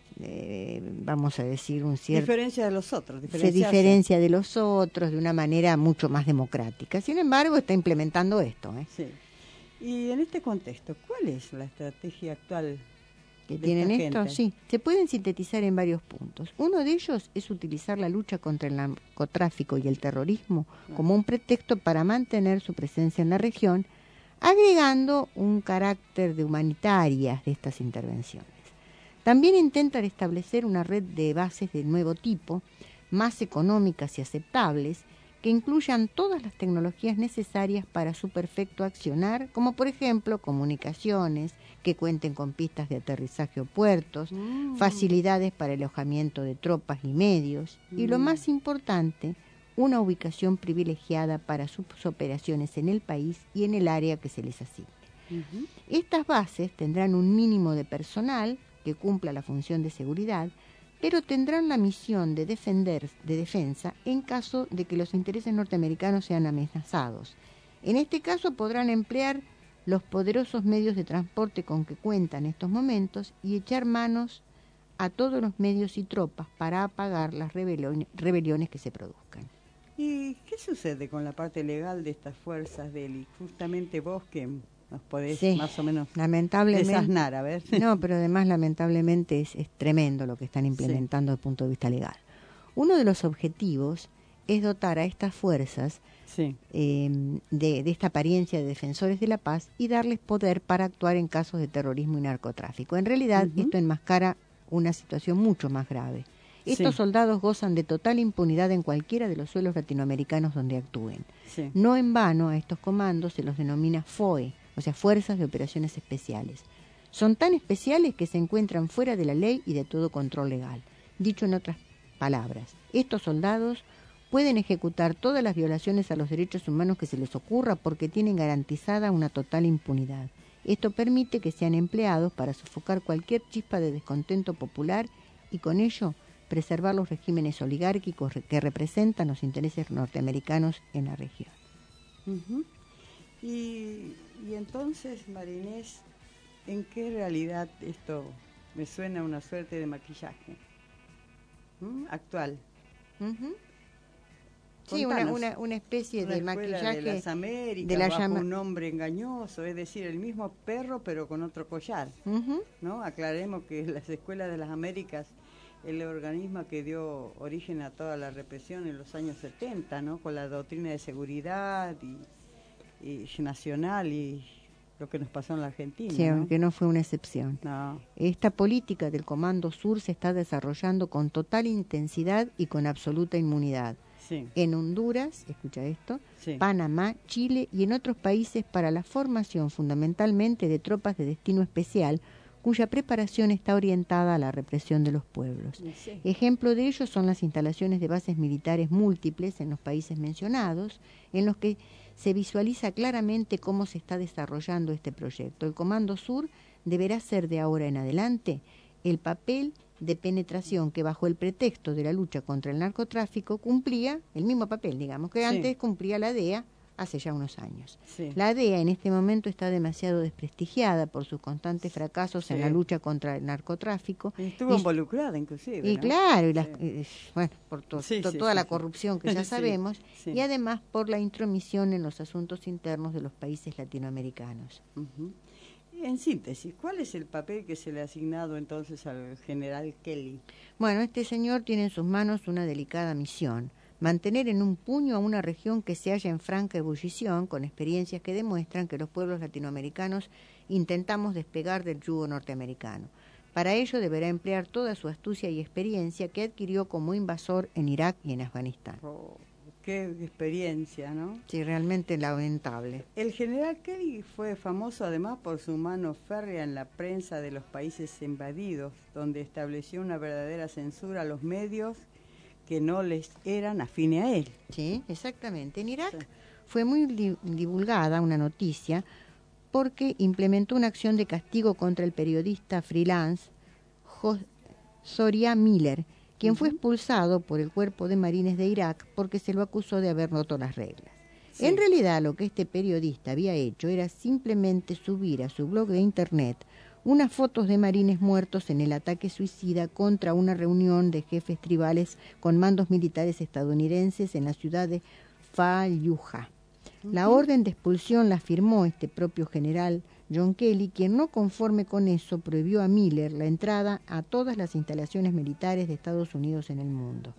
vamos a decir, un cierto... Diferencia de los otros. Se diferencia de los otros de una manera mucho más democrática. Sin embargo, está implementando esto. Y en este contexto, ¿cuál es la estrategia actual que tienen esto? Sí, se pueden sintetizar en varios puntos. Uno de ellos es utilizar la lucha contra el narcotráfico y el terrorismo como un pretexto para mantener su presencia en la región, agregando un carácter de humanitarias de estas intervenciones. También intentan establecer una red de bases de nuevo tipo, más económicas y aceptables, que incluyan todas las tecnologías necesarias para su perfecto accionar, como por ejemplo comunicaciones, que cuenten con pistas de aterrizaje o puertos, facilidades para el alojamiento de tropas y medios, y lo más importante, una ubicación privilegiada para sus operaciones en el país y en el área que se les asigne. Estas bases tendrán un mínimo de personal que cumpla la función de seguridad, pero tendrán la misión de defensa en caso de que los intereses norteamericanos sean amenazados. En este caso podrán emplear los poderosos medios de transporte con que cuentan en estos momentos y echar manos a todos los medios y tropas para apagar las rebeliones que se produzcan. ¿Y qué sucede con la parte legal de estas fuerzas de élite? Justamente vos que nos podés más o menos desasnar, a ver. No, pero además lamentablemente es tremendo lo que están implementando desde el punto de vista legal. Uno de los objetivos es dotar a estas fuerzas de esta apariencia de defensores de la paz y darles poder para actuar en casos de terrorismo y narcotráfico. En realidad, esto enmascara una situación mucho más grave. Estos soldados gozan de total impunidad en cualquiera de los suelos latinoamericanos donde actúen. No en vano a estos comandos se los denomina FOE, o sea, Fuerzas de Operaciones Especiales. Son tan especiales que se encuentran fuera de la ley y de todo control legal. Dicho en otras palabras, estos soldados pueden ejecutar todas las violaciones a los derechos humanos que se les ocurra porque tienen garantizada una total impunidad. Esto permite que sean empleados para sofocar cualquier chispa de descontento popular y con ello preservar los regímenes oligárquicos que representan los intereses norteamericanos en la región. Y entonces, Marinés, ¿en qué realidad esto me suena una suerte de maquillaje actual? Sí, una especie de maquillaje de las Américas, de la bajo un nombre engañoso, es decir, el mismo perro pero con otro collar. ¿No? Aclaremos que las escuelas de las Américas, el organismo que dio origen a toda la represión en los años 70, ¿no? Con la doctrina de seguridad y nacional y lo que nos pasó en la Argentina. Sí, ¿no? aunque no fue una excepción. No. Esta política del Comando Sur se está desarrollando con total intensidad y con absoluta inmunidad. Sí. En Honduras, escucha esto, sí. Panamá, Chile y en otros países para la formación fundamentalmente de tropas de destino especial, cuya preparación está orientada a la represión de los pueblos. Sí. Ejemplo de ello son las instalaciones de bases militares múltiples en los países mencionados, en los que se visualiza claramente cómo se está desarrollando este proyecto. El Comando Sur deberá ser de ahora en adelante el papel de penetración que bajo el pretexto de la lucha contra el narcotráfico cumplía el mismo papel, digamos, que antes cumplía la DEA hace ya unos años. Sí. La DEA en este momento está demasiado desprestigiada por sus constantes fracasos en la lucha contra el narcotráfico. Estuvo involucrada inclusive. Y ¿no? claro, y bueno, por toda la corrupción que ya Sí, sabemos, sí. y además por la intromisión en los asuntos internos de los países latinoamericanos. En síntesis, ¿cuál es el papel que se le ha asignado entonces al general Kelly? Bueno, este señor tiene en sus manos una delicada misión: mantener en un puño a una región que se halla en franca ebullición, con experiencias que demuestran que los pueblos latinoamericanos intentamos despegar del yugo norteamericano. Para ello deberá emplear toda su astucia y experiencia que adquirió como invasor en Irak y en Afganistán. Qué experiencia, ¿no? Sí, realmente lamentable. El general Kelly fue famoso además por su mano férrea en la prensa de los países invadidos, donde estableció una verdadera censura a los medios que no les eran afines a él. Sí, exactamente. En Irak fue muy divulgada una noticia porque implementó una acción de castigo contra el periodista freelance Zoria Miller, quien fue expulsado por el Cuerpo de Marines de Irak porque se lo acusó de haber roto las reglas. Sí. En realidad lo que este periodista había hecho era simplemente subir a su blog de internet unas fotos de marines muertos en el ataque suicida contra una reunión de jefes tribales con mandos militares estadounidenses en la ciudad de Fallujah. La orden de expulsión la firmó este propio general John Kelly, quien no conforme con eso prohibió a Miller la entrada a todas las instalaciones militares de Estados Unidos en el mundo.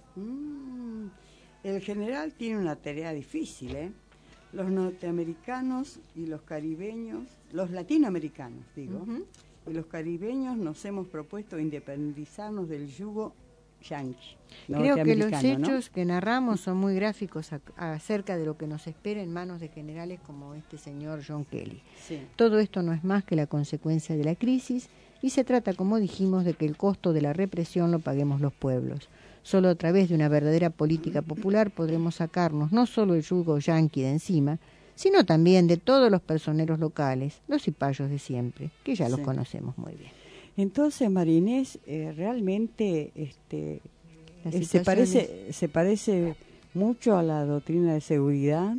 El general tiene una tarea difícil, ¿eh? Los norteamericanos y los caribeños, los latinoamericanos, digo, y los caribeños nos hemos propuesto independizarnos del yugo yanqui. Creo que los hechos que narramos son muy gráficos acerca de lo que nos espera en manos de generales como este señor John Kelly. Sí. Todo esto no es más que la consecuencia de la crisis y se trata, como dijimos, de que el costo de la represión lo paguemos los pueblos. Solo a través de una verdadera política popular podremos sacarnos no solo el yugo yanqui de encima, sino también de todos los personeros locales, los cipayos de siempre, que ya los conocemos muy bien. Entonces, Marinés, realmente se parece mucho a la doctrina de seguridad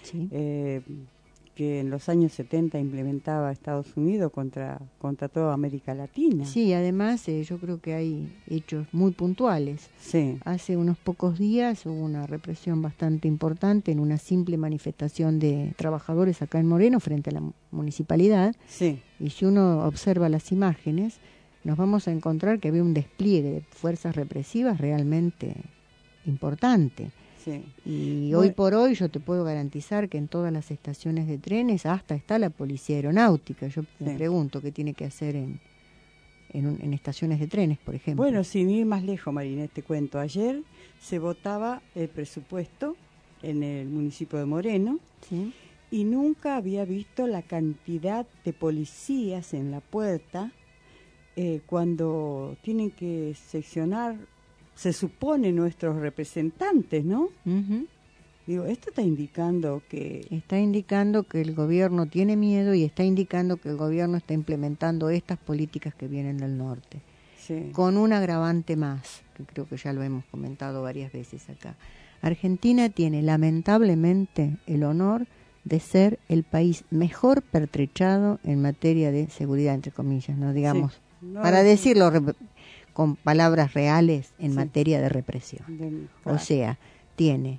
que en los años 70 implementaba Estados Unidos contra toda América Latina. Sí, además yo creo que hay hechos muy puntuales. Sí. Hace unos pocos días hubo una represión bastante importante en una simple manifestación de trabajadores acá en Moreno frente a la municipalidad. Sí. Y si uno observa las imágenes, nos vamos a encontrar que había un despliegue de fuerzas represivas realmente importante. Sí. Y hoy por hoy yo te puedo garantizar que en todas las estaciones de trenes hasta está la policía aeronáutica. Yo me pregunto qué tiene que hacer en estaciones de trenes, por ejemplo. Bueno, sin ir más lejos, Marinés, te cuento. Ayer se votaba el presupuesto en el municipio de Moreno y nunca había visto la cantidad de policías en la puerta cuando tienen que seccionar, se supone, nuestros representantes, ¿no? Digo, esto está indicando que... Está indicando que el gobierno tiene miedo y está indicando que el gobierno está implementando estas políticas que vienen del norte. Sí. Con un agravante más, que creo que ya lo hemos comentado varias veces acá. Argentina tiene lamentablemente el honor de ser el país mejor pertrechado en materia de seguridad, entre comillas, ¿no? Digamos, para decirlo con palabras reales, en materia de represión. O sea, tiene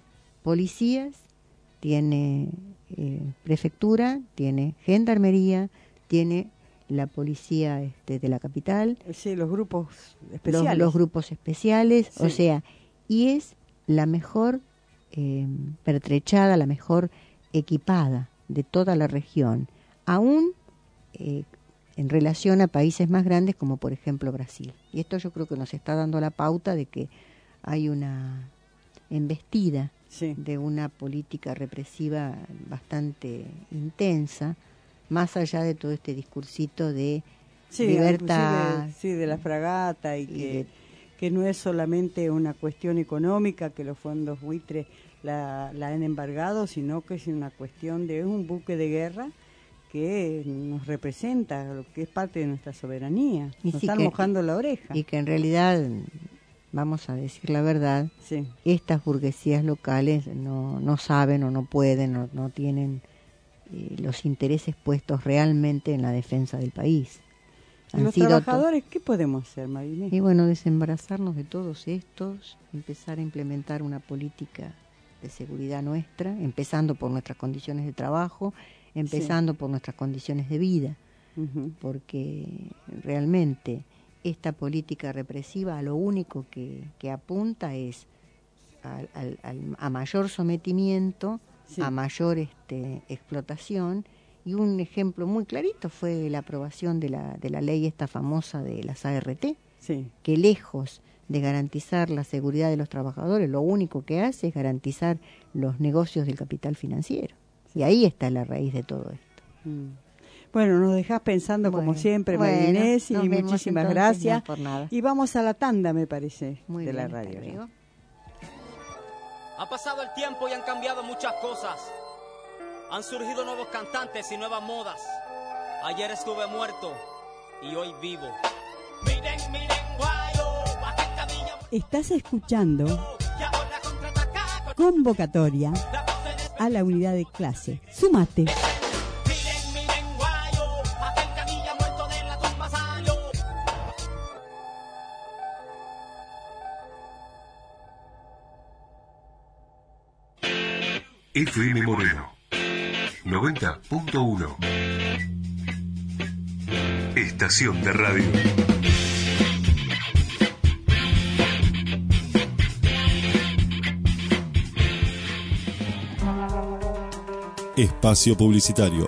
policías, tiene prefectura, tiene gendarmería, tiene la policía de la capital. Sí, los grupos especiales. Los grupos especiales, sí. O sea, y es la mejor pertrechada, la mejor equipada de toda la región, aún en relación a países más grandes como por ejemplo Brasil. Y esto yo creo que nos está dando la pauta de que hay una embestida de una política represiva bastante intensa, más allá de todo este discursito de libertad. De la fragata y que no es solamente una cuestión económica, que los fondos buitres la han embargado, sino que es una cuestión de un buque de guerra que nos representa, lo que es parte de nuestra soberanía. Nos están mojando la oreja. Y que en realidad, vamos a decir la verdad, estas burguesías locales no saben o no pueden o no tienen los intereses puestos realmente en la defensa del país. Los trabajadores, ¿qué podemos hacer, Marinés? Y bueno, desembarazarnos de todos estos, empezar a implementar una política de seguridad nuestra, empezando por nuestras condiciones de trabajo, empezando por nuestras condiciones de vida, porque realmente esta política represiva a lo único que apunta es a mayor sometimiento, a mayor explotación. Y un ejemplo muy clarito fue la aprobación de la ley esta famosa de las ART, que lejos de garantizar la seguridad de los trabajadores, lo único que hace es garantizar los negocios del capital financiero. Y ahí está la raíz de todo esto. Bueno, nos dejás pensando como siempre, Marinés, y muchísimas gracias. No, por nada. Y vamos a la tanda, me parece, muy de bien, la radio. Ha pasado el tiempo y han cambiado muchas cosas. Han surgido nuevos cantantes y nuevas modas. Ayer estuve muerto y hoy vivo. Miren, guayo. Estás escuchando Convocatoria a la unidad de clase. Súmate. Miren, guayo. Aquel canilla muerto de la tumba salió. FM Moreno 90.1. Estación de radio. Espacio publicitario.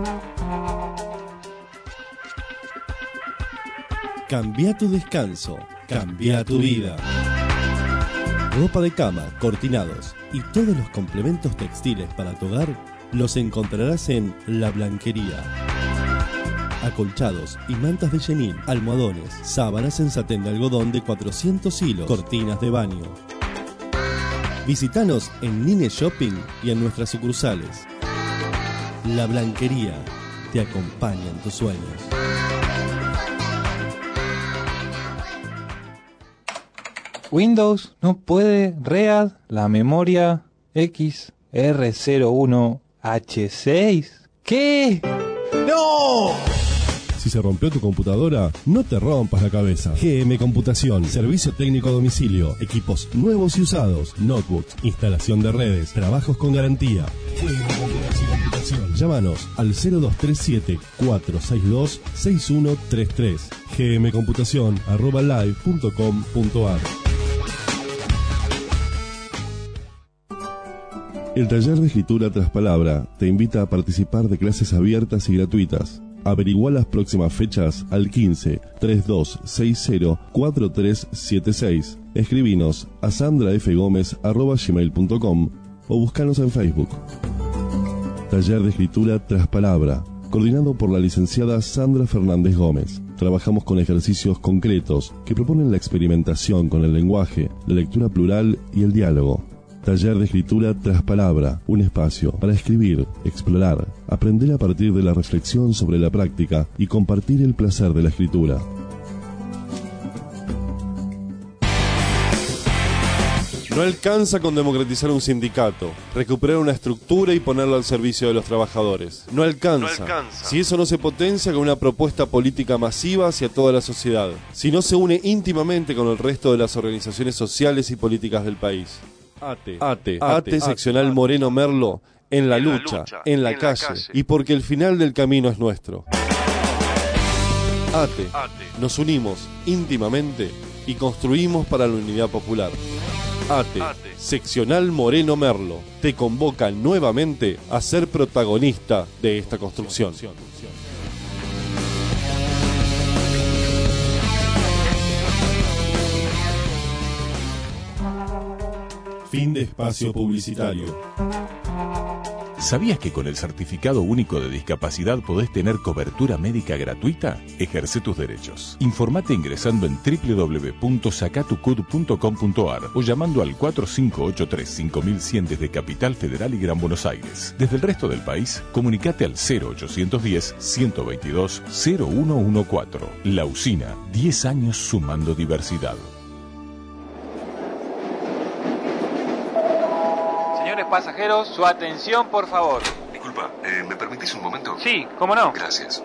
Cambia tu descanso, cambia tu vida. Ropa de cama, cortinados y todos los complementos textiles para tu hogar los encontrarás en La Blanquería. Acolchados y mantas de chenil, almohadones, sábanas en satén de algodón de 400 hilos, cortinas de baño. Visítanos en Nine Shopping y en nuestras sucursales. La Blanquería te acompaña en tus sueños. Windows no puede read la memoria XR01H6. ¿Qué? ¡No! Si se rompió tu computadora, no te rompas la cabeza. GM Computación, servicio técnico a domicilio, equipos nuevos y usados, notebooks, instalación de redes, trabajos con garantía. GM Computación. Llámanos al 0237-462-6133. gmcomputación@live.com.ar. El taller de escritura tras palabra te invita a participar de clases abiertas y gratuitas. Averigua las próximas fechas al 15 3260 4376. Escribinos a sandrafgomez@gmail.com o búscanos en Facebook. Taller de escritura tras palabra, coordinado por la licenciada Sandra Fernández Gómez. Trabajamos con ejercicios concretos que proponen la experimentación con el lenguaje, la lectura plural y el diálogo. Taller de escritura tras palabra, un espacio para escribir, explorar, aprender a partir de la reflexión sobre la práctica y compartir el placer de la escritura. No alcanza con democratizar un sindicato, recuperar una estructura y ponerlo al servicio de los trabajadores. No alcanza. Si eso no se potencia con una propuesta política masiva hacia toda la sociedad. Si no se une íntimamente con el resto de las organizaciones sociales y políticas del país. ATE seccional Moreno Merlo, en la lucha, en la calle, y porque el final del camino es nuestro. ATE, nos unimos íntimamente y construimos para la unidad popular. ATE, seccional Moreno Merlo, te convoca nuevamente a ser protagonista de esta construcción. Fin de espacio publicitario. ¿Sabías que con el Certificado Único de Discapacidad podés tener cobertura médica gratuita? Ejerce tus derechos. Informate ingresando en www.sacatucud.com.ar o llamando al 4583-5100 desde Capital Federal y Gran Buenos Aires. Desde el resto del país, comunicate al 0810-122-0114. La Usina, 10 años sumando diversidad. Pasajeros, su atención, por favor. Disculpa, ¿me permitís un momento? Sí, ¿cómo no? Gracias.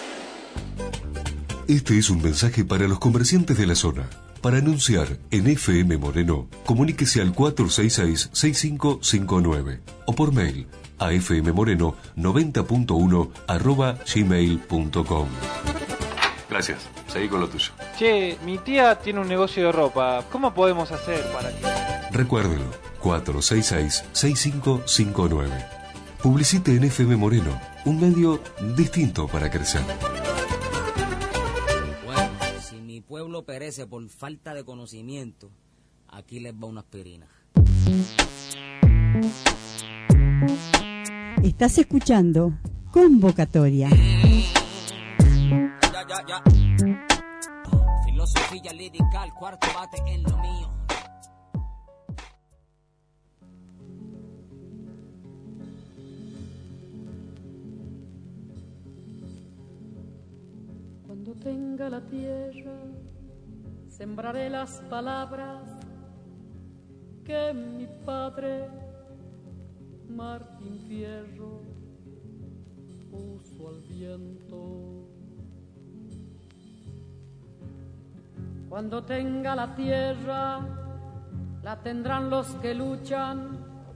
Este es un mensaje para los comerciantes de la zona. Para anunciar en FM Moreno, comuníquese al 466-6559 o por mail a fmmoreno90.1@gmail.com. Gracias, seguí con lo tuyo. Che, mi tía tiene un negocio de ropa. ¿Cómo podemos hacer para que...? Recuérdelo, 466-6559. Publicite en FM Moreno, un medio distinto para crecer. Bueno, si mi pueblo perece por falta de conocimiento, aquí les va una aspirina. Estás escuchando Convocatoria. Ya. Filosofía lírica, el cuarto bate en lo mío. Cuando tenga la tierra, sembraré las palabras que mi padre Martín Fierro puso al viento. Cuando tenga la tierra, la tendrán los que luchan.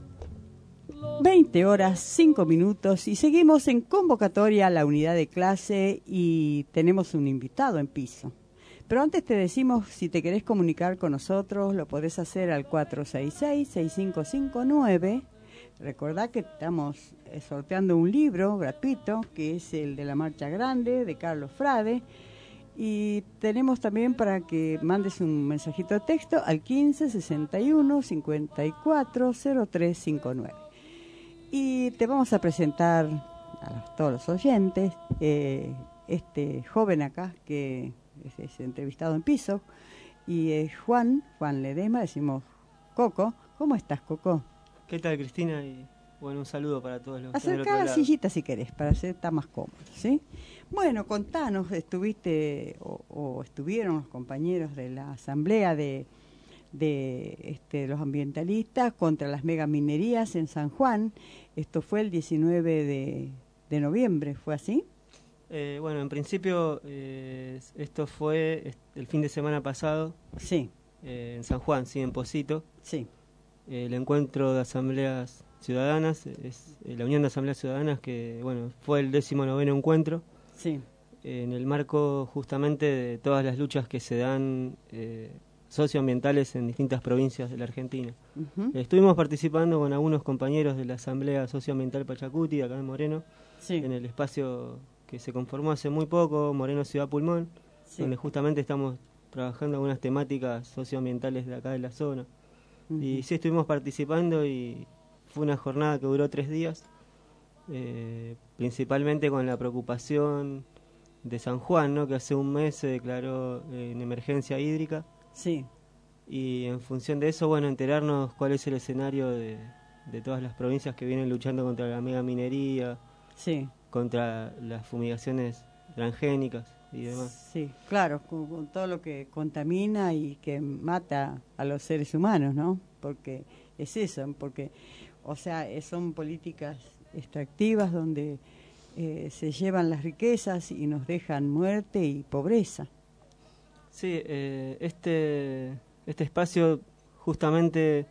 20 horas, 5 minutos y seguimos en Convocatoria a la unidad de clase y tenemos un invitado en piso. Pero antes te decimos, si te querés comunicar con nosotros, lo podés hacer al 466-6559. Recordá que estamos sorteando un libro gratuito, que es el de La Marcha Grande, de Carlos Frade. Y tenemos también para que mandes un mensajito de texto al 1561-540359. Y te vamos a presentar a todos los oyentes este joven acá que es entrevistado en piso y es Juan Ledesma, decimos Coco. ¿Cómo estás, Coco? ¿Qué tal, Cristina? Y bueno, un saludo para todos los que están del otro lado. Acercá la sillita si querés, para estar más cómodo, ¿sí? Bueno, contanos, estuviste o estuvieron los compañeros de la asamblea de los ambientalistas contra las megaminerías en San Juan. Esto fue el 19 de noviembre, ¿fue así? Bueno, en principio esto fue el fin de semana pasado. Sí. En San Juan, sí, en Pocito. Sí. El encuentro de asambleas ciudadanas, es la Unión de Asambleas Ciudadanas, que bueno, fue el 19º encuentro. Sí. En el marco justamente de todas las luchas que se dan socioambientales en distintas provincias de la Argentina. Uh-huh. Estuvimos participando con algunos compañeros de la Asamblea Socioambiental Pachacuti, acá en Moreno, sí, en el espacio que se conformó hace muy poco, Moreno Ciudad Pulmón, sí, donde justamente estamos trabajando algunas temáticas socioambientales de acá de la zona. Uh-huh. Y sí, estuvimos participando y fue una jornada que duró 3 días, principalmente con la preocupación de San Juan, ¿no? Que hace un mes se declaró en emergencia hídrica. Sí. Y en función de eso, bueno, enterarnos cuál es el escenario de todas las provincias que vienen luchando contra la megaminería, sí, contra las fumigaciones transgénicas y demás. Sí, claro, con todo lo que contamina y que mata a los seres humanos, ¿no? Porque es eso, porque, o sea, son políticas extractivas donde se llevan las riquezas y nos dejan muerte y pobreza. Sí, este espacio justamente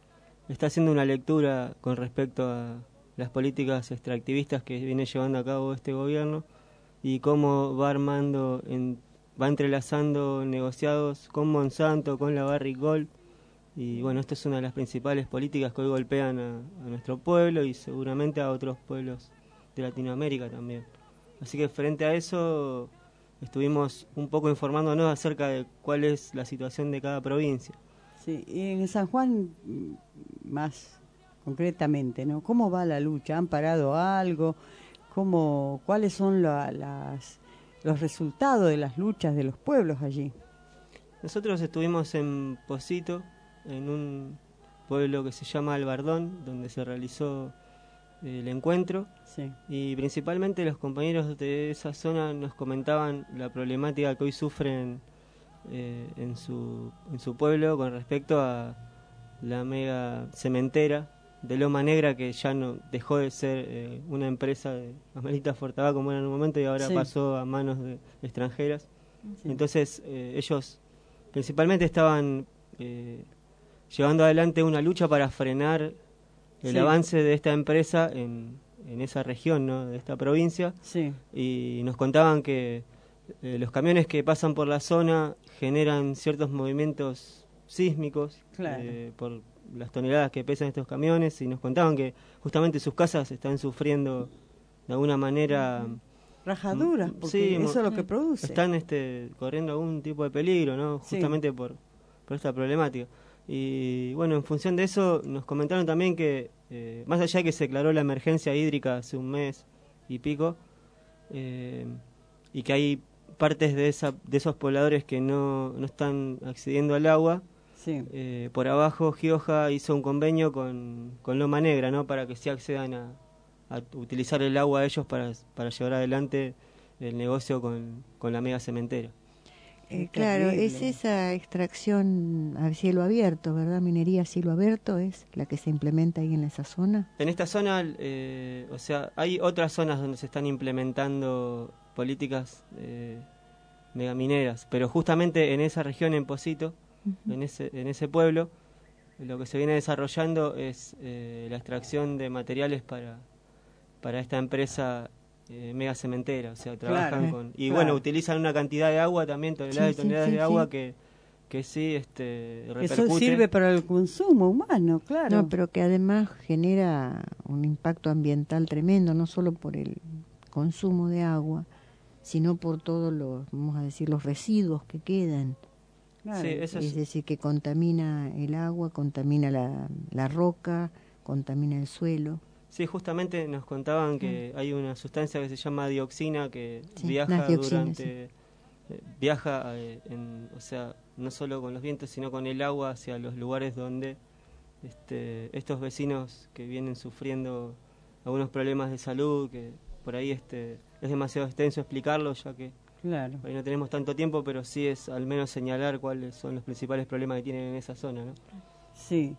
está haciendo una lectura con respecto a las políticas extractivistas que viene llevando a cabo este gobierno y cómo va armando, va entrelazando negociados con Monsanto, con la Barrick Gold. Y bueno, esta es una de las principales políticas que hoy golpean a nuestro pueblo y seguramente a otros pueblos de Latinoamérica también. Así que frente a eso estuvimos un poco informándonos acerca de cuál es la situación de cada provincia. Sí, y en San Juan más concretamente, ¿no? ¿Cómo va la lucha? ¿Han parado algo? ¿Cuáles son los resultados de las luchas de los pueblos allí? Nosotros estuvimos en Pocito, en un pueblo que se llama Albardón, donde se realizó el encuentro. Sí. Y principalmente los compañeros de esa zona nos comentaban la problemática que hoy sufren en su pueblo con respecto a la mega cementera de Loma Negra, que ya no dejó de ser una empresa de Amelita Fortabá como era en un momento y ahora pasó a manos de extranjeras. Sí. Entonces ellos principalmente estaban llevando adelante una lucha para frenar el avance de esta empresa en esa región, ¿no?, de esta provincia. Sí. Y nos contaban que los camiones que pasan por la zona generan ciertos movimientos sísmicos, claro, por las toneladas que pesan estos camiones, y nos contaban que justamente sus casas están sufriendo de alguna manera rajaduras, porque eso es lo que produce. Están corriendo algún tipo de peligro, ¿no?, justamente por esta problemática. Y bueno, en función de eso nos comentaron también que más allá de que se declaró la emergencia hídrica hace un mes y pico, y que hay partes de esos pobladores que no están accediendo al agua, por abajo Gioja hizo un convenio con Loma Negra, ¿no?, para que sí accedan a utilizar el agua de ellos para llevar adelante el negocio con la mega cementera. Claro, es esa extracción a cielo abierto, ¿verdad? Minería a cielo abierto es la que se implementa ahí en esa zona. En esta zona, o sea, hay otras zonas donde se están implementando políticas megamineras, pero justamente en esa región, en Pocito, en ese pueblo, lo que se viene desarrollando es la extracción de materiales para esta empresa mega cementera, o sea, trabajan con... Y bueno, utilizan una cantidad de agua también, toneladas y toneladas de agua que sí repercute. Eso sirve para el consumo humano, claro. No, pero que además genera un impacto ambiental tremendo, no solo por el consumo de agua, sino por todos los residuos que quedan. Claro. Sí, eso es decir, que contamina el agua, contamina la roca, contamina el suelo. Sí, justamente nos contaban que hay una sustancia que se llama dioxina que viaja o sea, no solo con los vientos, sino con el agua hacia los lugares donde estos vecinos que vienen sufriendo algunos problemas de salud, que por ahí es demasiado extenso explicarlo, ya que claro, ahí no tenemos tanto tiempo, pero sí es al menos señalar cuáles son los principales problemas que tienen en esa zona, ¿no? Sí,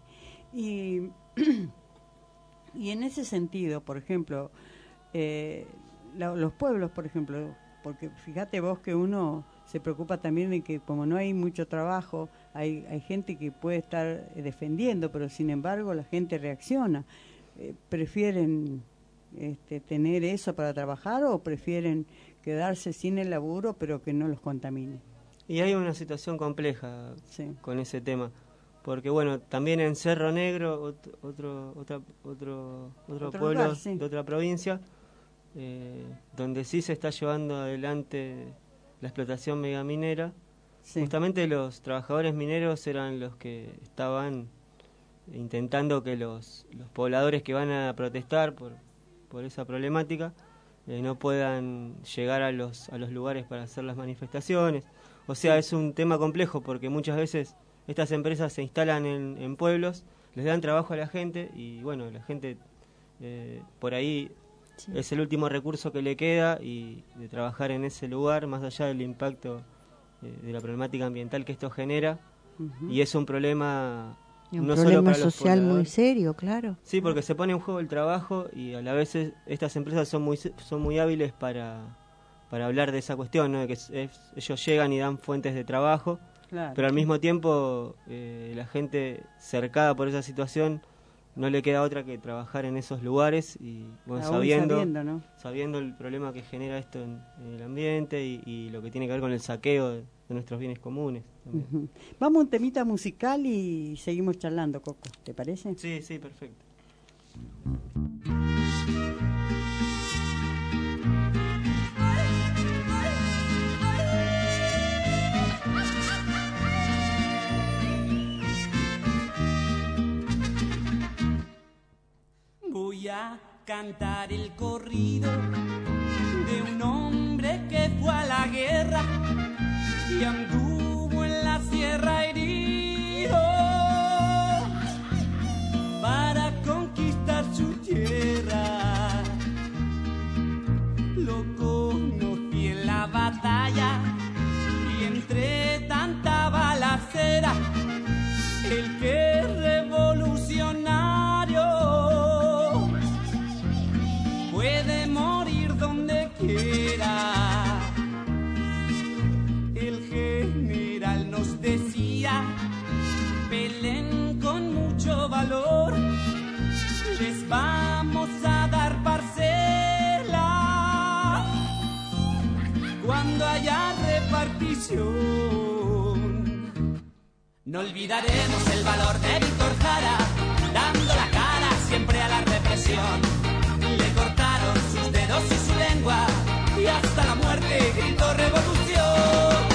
y en ese sentido, por ejemplo, los pueblos, por ejemplo, porque fíjate vos que uno se preocupa también de que como no hay mucho trabajo, hay gente que puede estar defendiendo, pero sin embargo la gente reacciona. ¿Prefieren tener eso para trabajar o prefieren quedarse sin el laburo pero que no los contamine? Y hay una situación compleja con ese tema. Porque bueno, también en Cerro Negro, otro pueblo lugar, de otra provincia, donde sí se está llevando adelante la explotación megaminera, justamente los trabajadores mineros eran los que estaban intentando que los pobladores que van a protestar por esa problemática no puedan llegar a los lugares para hacer las manifestaciones. O sea, es un tema complejo porque muchas veces estas empresas se instalan en pueblos, les dan trabajo a la gente y bueno, la gente por ahí es el último recurso que le queda, y de trabajar en ese lugar, más allá del impacto de la problemática ambiental que esto genera, y es un problema no solo para los social muy serio, claro. Sí, porque se pone en juego el trabajo y a la vez estas empresas son muy hábiles para hablar de esa cuestión, ¿no? De que ellos llegan y dan fuentes de trabajo. Claro. Pero al mismo tiempo la gente cercada por esa situación no le queda otra que trabajar en esos lugares y bueno, sabiendo el problema que genera esto en el ambiente y lo que tiene que ver con el saqueo de nuestros bienes comunes. Vamos a un temita musical y seguimos charlando, Coco, ¿te parece? Sí, perfecto. Voy a cantar el corrido de un hombre que fue a la guerra y anduvo en la sierra herido para conquistar su tierra. Lo conocí en la batalla y entre tanta balacera, el que es revolucionario puede morir donde quiera. El general nos decía, peleen con mucho valor, les vamos a dar parcela cuando haya repartición. No olvidaremos el valor de Víctor Jara, dando la cara siempre a la represión. Le cortaron sus dedos y su lengua y hasta la muerte gritó revolución.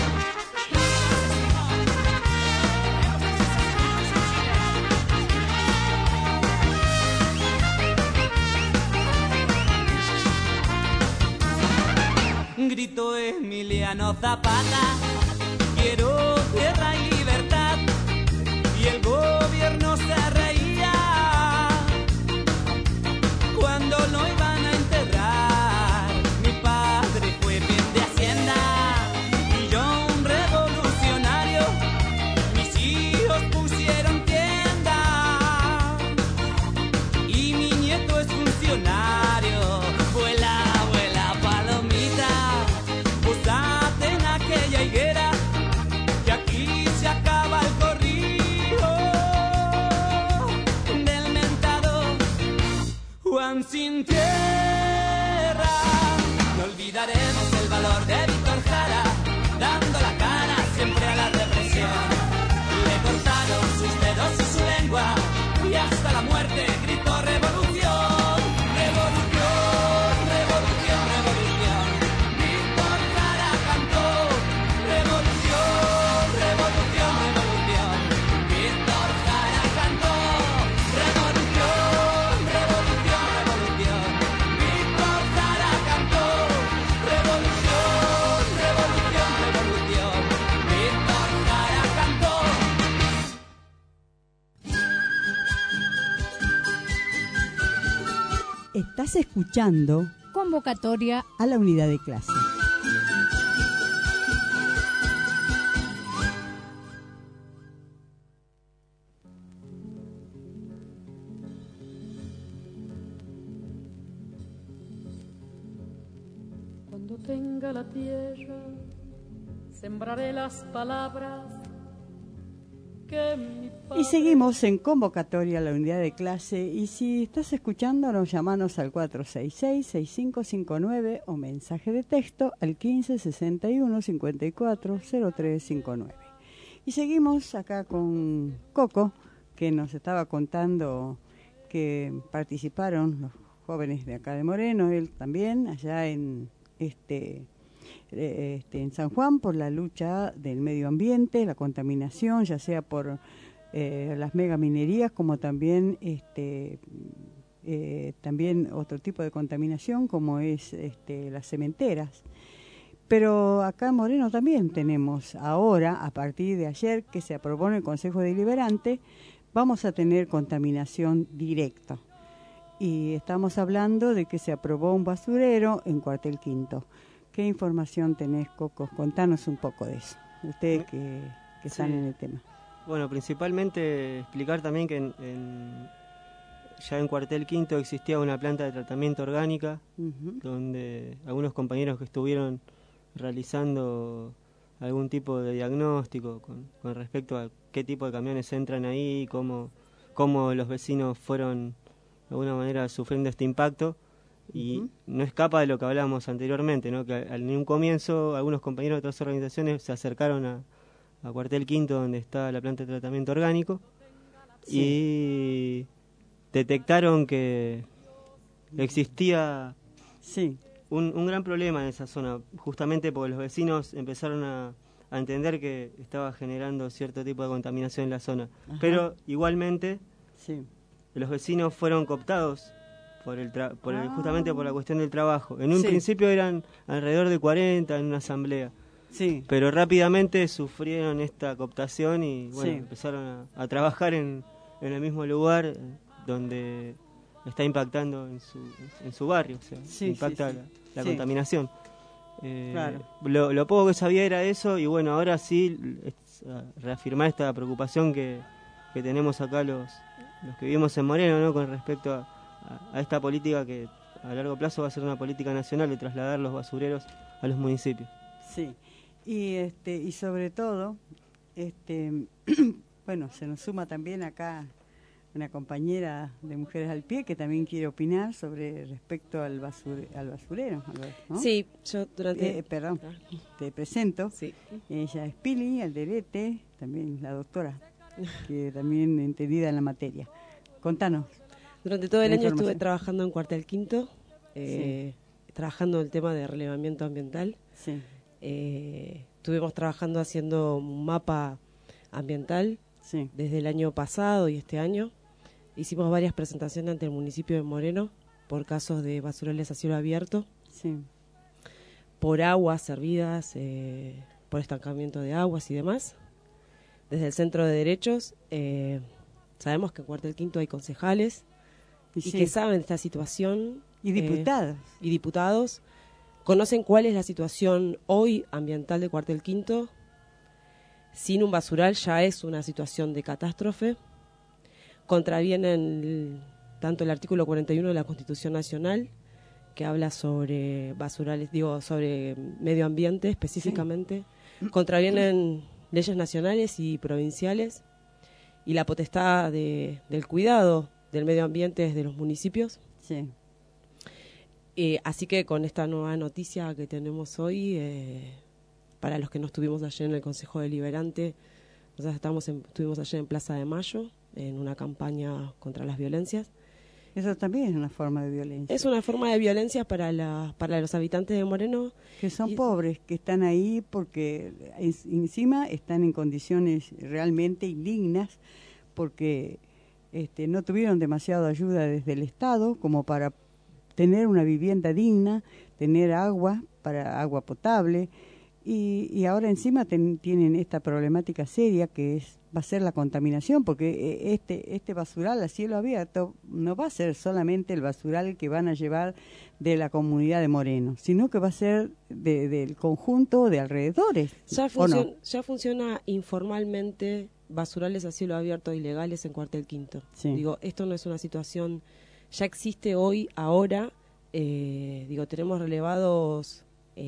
Gritó Emiliano Zapata, quiero tierra y libertad, y el gobierno se reía cuando lo iban a enterrar. Mi padre fue bien de Hacienda y yo un revolucionario. Mis hijos pusieron tienda y mi nieto es funcionario. Vuela, vuela palomita, posate en aquella higuera, que aquí se acaba el corrido del mentado Juan sin tierra. No olvidaremos el valor de Víctor Jara, dando la cara siempre a la represión. Le cortaron sus dedos y su lengua y hasta la muerte gritó revolución. Revolución, revolución, revolución. Víctor Jara cantó revolución, revolución, revolución. Víctor Jara cantó revolución, revolución, revolución. Víctor Jara cantó revolución, revolución, revolución. Víctor Jara cantó. Estás escuchando Convocatoria a la unidad de clase. Cuando tenga la tierra, sembraré las palabras que mi padre... Y seguimos en convocatoria a la unidad de clase, y si estás escuchándonos, llamanos al 466-6559 o mensaje de texto al 1561-540359. Y seguimos acá con Coco, que nos estaba contando que participaron los jóvenes de acá de Moreno, él también, allá en en San Juan, por la lucha del medio ambiente, la contaminación, ya sea por las megaminerías, como también también otro tipo de contaminación, como es las cementeras. Pero acá en Moreno también tenemos ahora, a partir de ayer, que se aprobó en el Consejo Deliberante, vamos a tener contaminación directa. Y estamos hablando de que se aprobó un basurero en Cuartel Quinto. ¿Qué información tenés, Coco? Contanos un poco de eso, ustedes que están en el tema. Bueno, principalmente explicar también que ya en Cuartel Quinto existía una planta de tratamiento orgánica, donde algunos compañeros que estuvieron realizando algún tipo de diagnóstico con respecto a qué tipo de camiones entran ahí, cómo cómo los vecinos fueron de alguna manera sufriendo este impacto, y no escapa de lo que hablábamos anteriormente, ¿no? Que en un comienzo algunos compañeros de otras organizaciones se acercaron a Cuartel Quinto, donde está la planta de tratamiento orgánico, y detectaron que existía un gran problema en esa zona, justamente porque los vecinos empezaron a entender que estaba generando cierto tipo de contaminación en la zona. Ajá. Pero igualmente los vecinos fueron cooptados justamente por la cuestión del trabajo. En un principio eran alrededor de 40 en una asamblea, pero rápidamente sufrieron esta cooptación y empezaron a trabajar en el mismo lugar donde está impactando en su barrio, o sea, impacta la contaminación. Claro. Lo poco que sabía era eso, y bueno, ahora sí reafirmar esta preocupación que tenemos acá los que vivimos en Moreno, ¿no? Con respecto a esta política que a largo plazo va a ser una política nacional de trasladar los basureros a los municipios. Sí, y sobre todo, bueno, se nos suma también acá una compañera de Mujeres al Pie que también quiere opinar sobre respecto al basurero, ¿no? Sí, yo durante... perdón, te presento. Sí. Ella es Pili Alderete, también la doctora, que también entendida en la materia. Contanos. Durante todo el año estuve trabajando en Cuartel Quinto, trabajando el tema de relevamiento ambiental. Sí. Estuvimos trabajando haciendo un mapa ambiental desde el año pasado y este año. Hicimos varias presentaciones ante el municipio de Moreno por casos de basurales a cielo abierto, por aguas servidas, por estancamiento de aguas y demás. Desde el Centro de Derechos sabemos que en Cuartel Quinto hay concejales y que saben de esta situación. Y diputados. Y diputados. Conocen cuál es la situación hoy ambiental de Cuartel Quinto. Sin un basural ya es una situación de catástrofe. Contravienen tanto el artículo 41 de la Constitución Nacional, que habla sobre basurales, sobre medio ambiente específicamente. Contravienen leyes nacionales y provinciales, y la potestad del cuidado del medio ambiente es de los municipios. Así que con esta nueva noticia que tenemos hoy, para los que no estuvimos ayer en el Consejo Deliberante, nosotros estuvimos ayer en Plaza de Mayo en una campaña contra las violencias. Eso también es una forma de violencia. Es una forma de violencia para los habitantes de Moreno. Que son pobres, que están ahí porque encima están en condiciones realmente indignas, porque no tuvieron demasiada ayuda desde el Estado como para tener una vivienda digna, tener agua potable, y ahora encima tienen esta problemática seria que va a ser la contaminación, porque este basural a cielo abierto no va a ser solamente el basural que van a llevar de la comunidad de Moreno, sino que va a ser del conjunto de alrededores. Ya funciona informalmente basurales a cielo abierto ilegales en Cuartel Quinto. Digo, esto no es una situación, ya existe hoy, ahora, tenemos relevados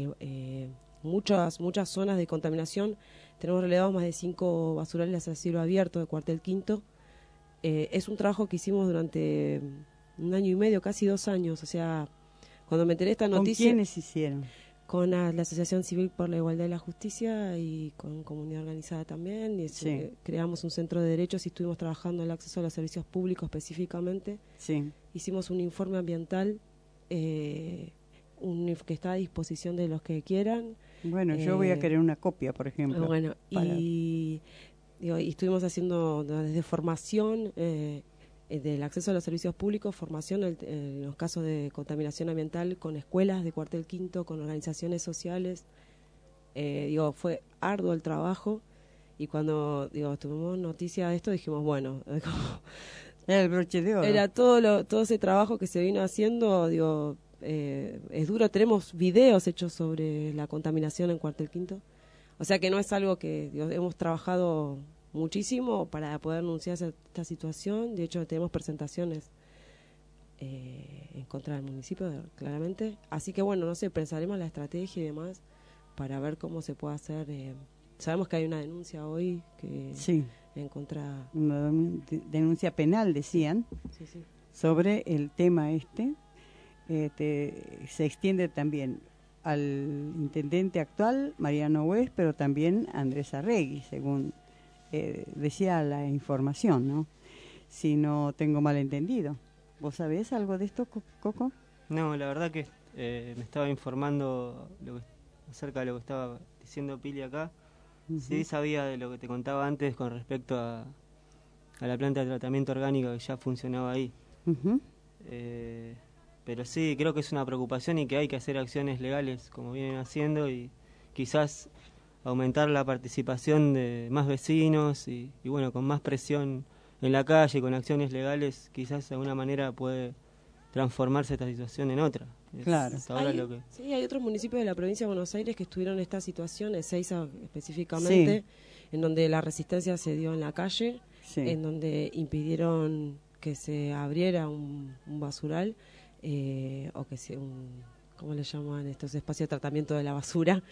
muchas zonas de contaminación. Tenemos relevados más de 5 basurales a cielo abierto de Cuartel Quinto. Es un trabajo que hicimos durante 1 año y medio, casi 2 años. O sea, cuando me enteré de esta noticia... ¿Con quiénes hicieron? Con la Asociación Civil por la Igualdad y la Justicia y con Comunidad Organizada también. Y creamos un centro de derechos y estuvimos trabajando en el acceso a los servicios públicos específicamente. Hicimos un informe ambiental que está a disposición de los que quieran. Bueno, yo voy a querer una copia, por ejemplo. Bueno, y estuvimos haciendo desde formación del acceso a los servicios públicos, formación en los casos de contaminación ambiental con escuelas de Cuartel Quinto, con organizaciones sociales. Fue arduo el trabajo, y cuando tuvimos noticia de esto dijimos, bueno, era el broche de oro. Era todo ese trabajo que se vino haciendo, es duro. Tenemos videos hechos sobre la contaminación en Cuartel Quinto, o sea que no es algo que hemos trabajado muchísimo para poder denunciar esta situación. De hecho, tenemos presentaciones en contra del municipio, claramente. Así que bueno, no sé, pensaremos la estrategia y demás para ver cómo se puede hacer. Sabemos que hay una denuncia hoy que en contra. Una denuncia penal, decían, sí. sobre el tema se extiende también al intendente actual, Mariano West, pero también a Andrés Arregui, según decía la información, ¿no? Si no tengo mal entendido. ¿Vos sabés algo de esto, Coco? No, la verdad que me estaba informando acerca de lo que estaba diciendo Pili acá. Sí sabía de lo que te contaba antes con respecto a la planta de tratamiento orgánico que ya funcionaba ahí. Pero sí, creo que es una preocupación y que hay que hacer acciones legales como vienen haciendo y quizás aumentar la participación de más vecinos y bueno, con más presión en la calle, con acciones legales, quizás de alguna manera puede transformarse esta situación en otra. Claro. Sí, hay otros municipios de la provincia de Buenos Aires que estuvieron en esta situación, Ezeiza específicamente, en donde la resistencia se dio en la calle, en donde impidieron que se abriera un basural, o que sea ¿cómo le llaman estos espacios de tratamiento de la basura?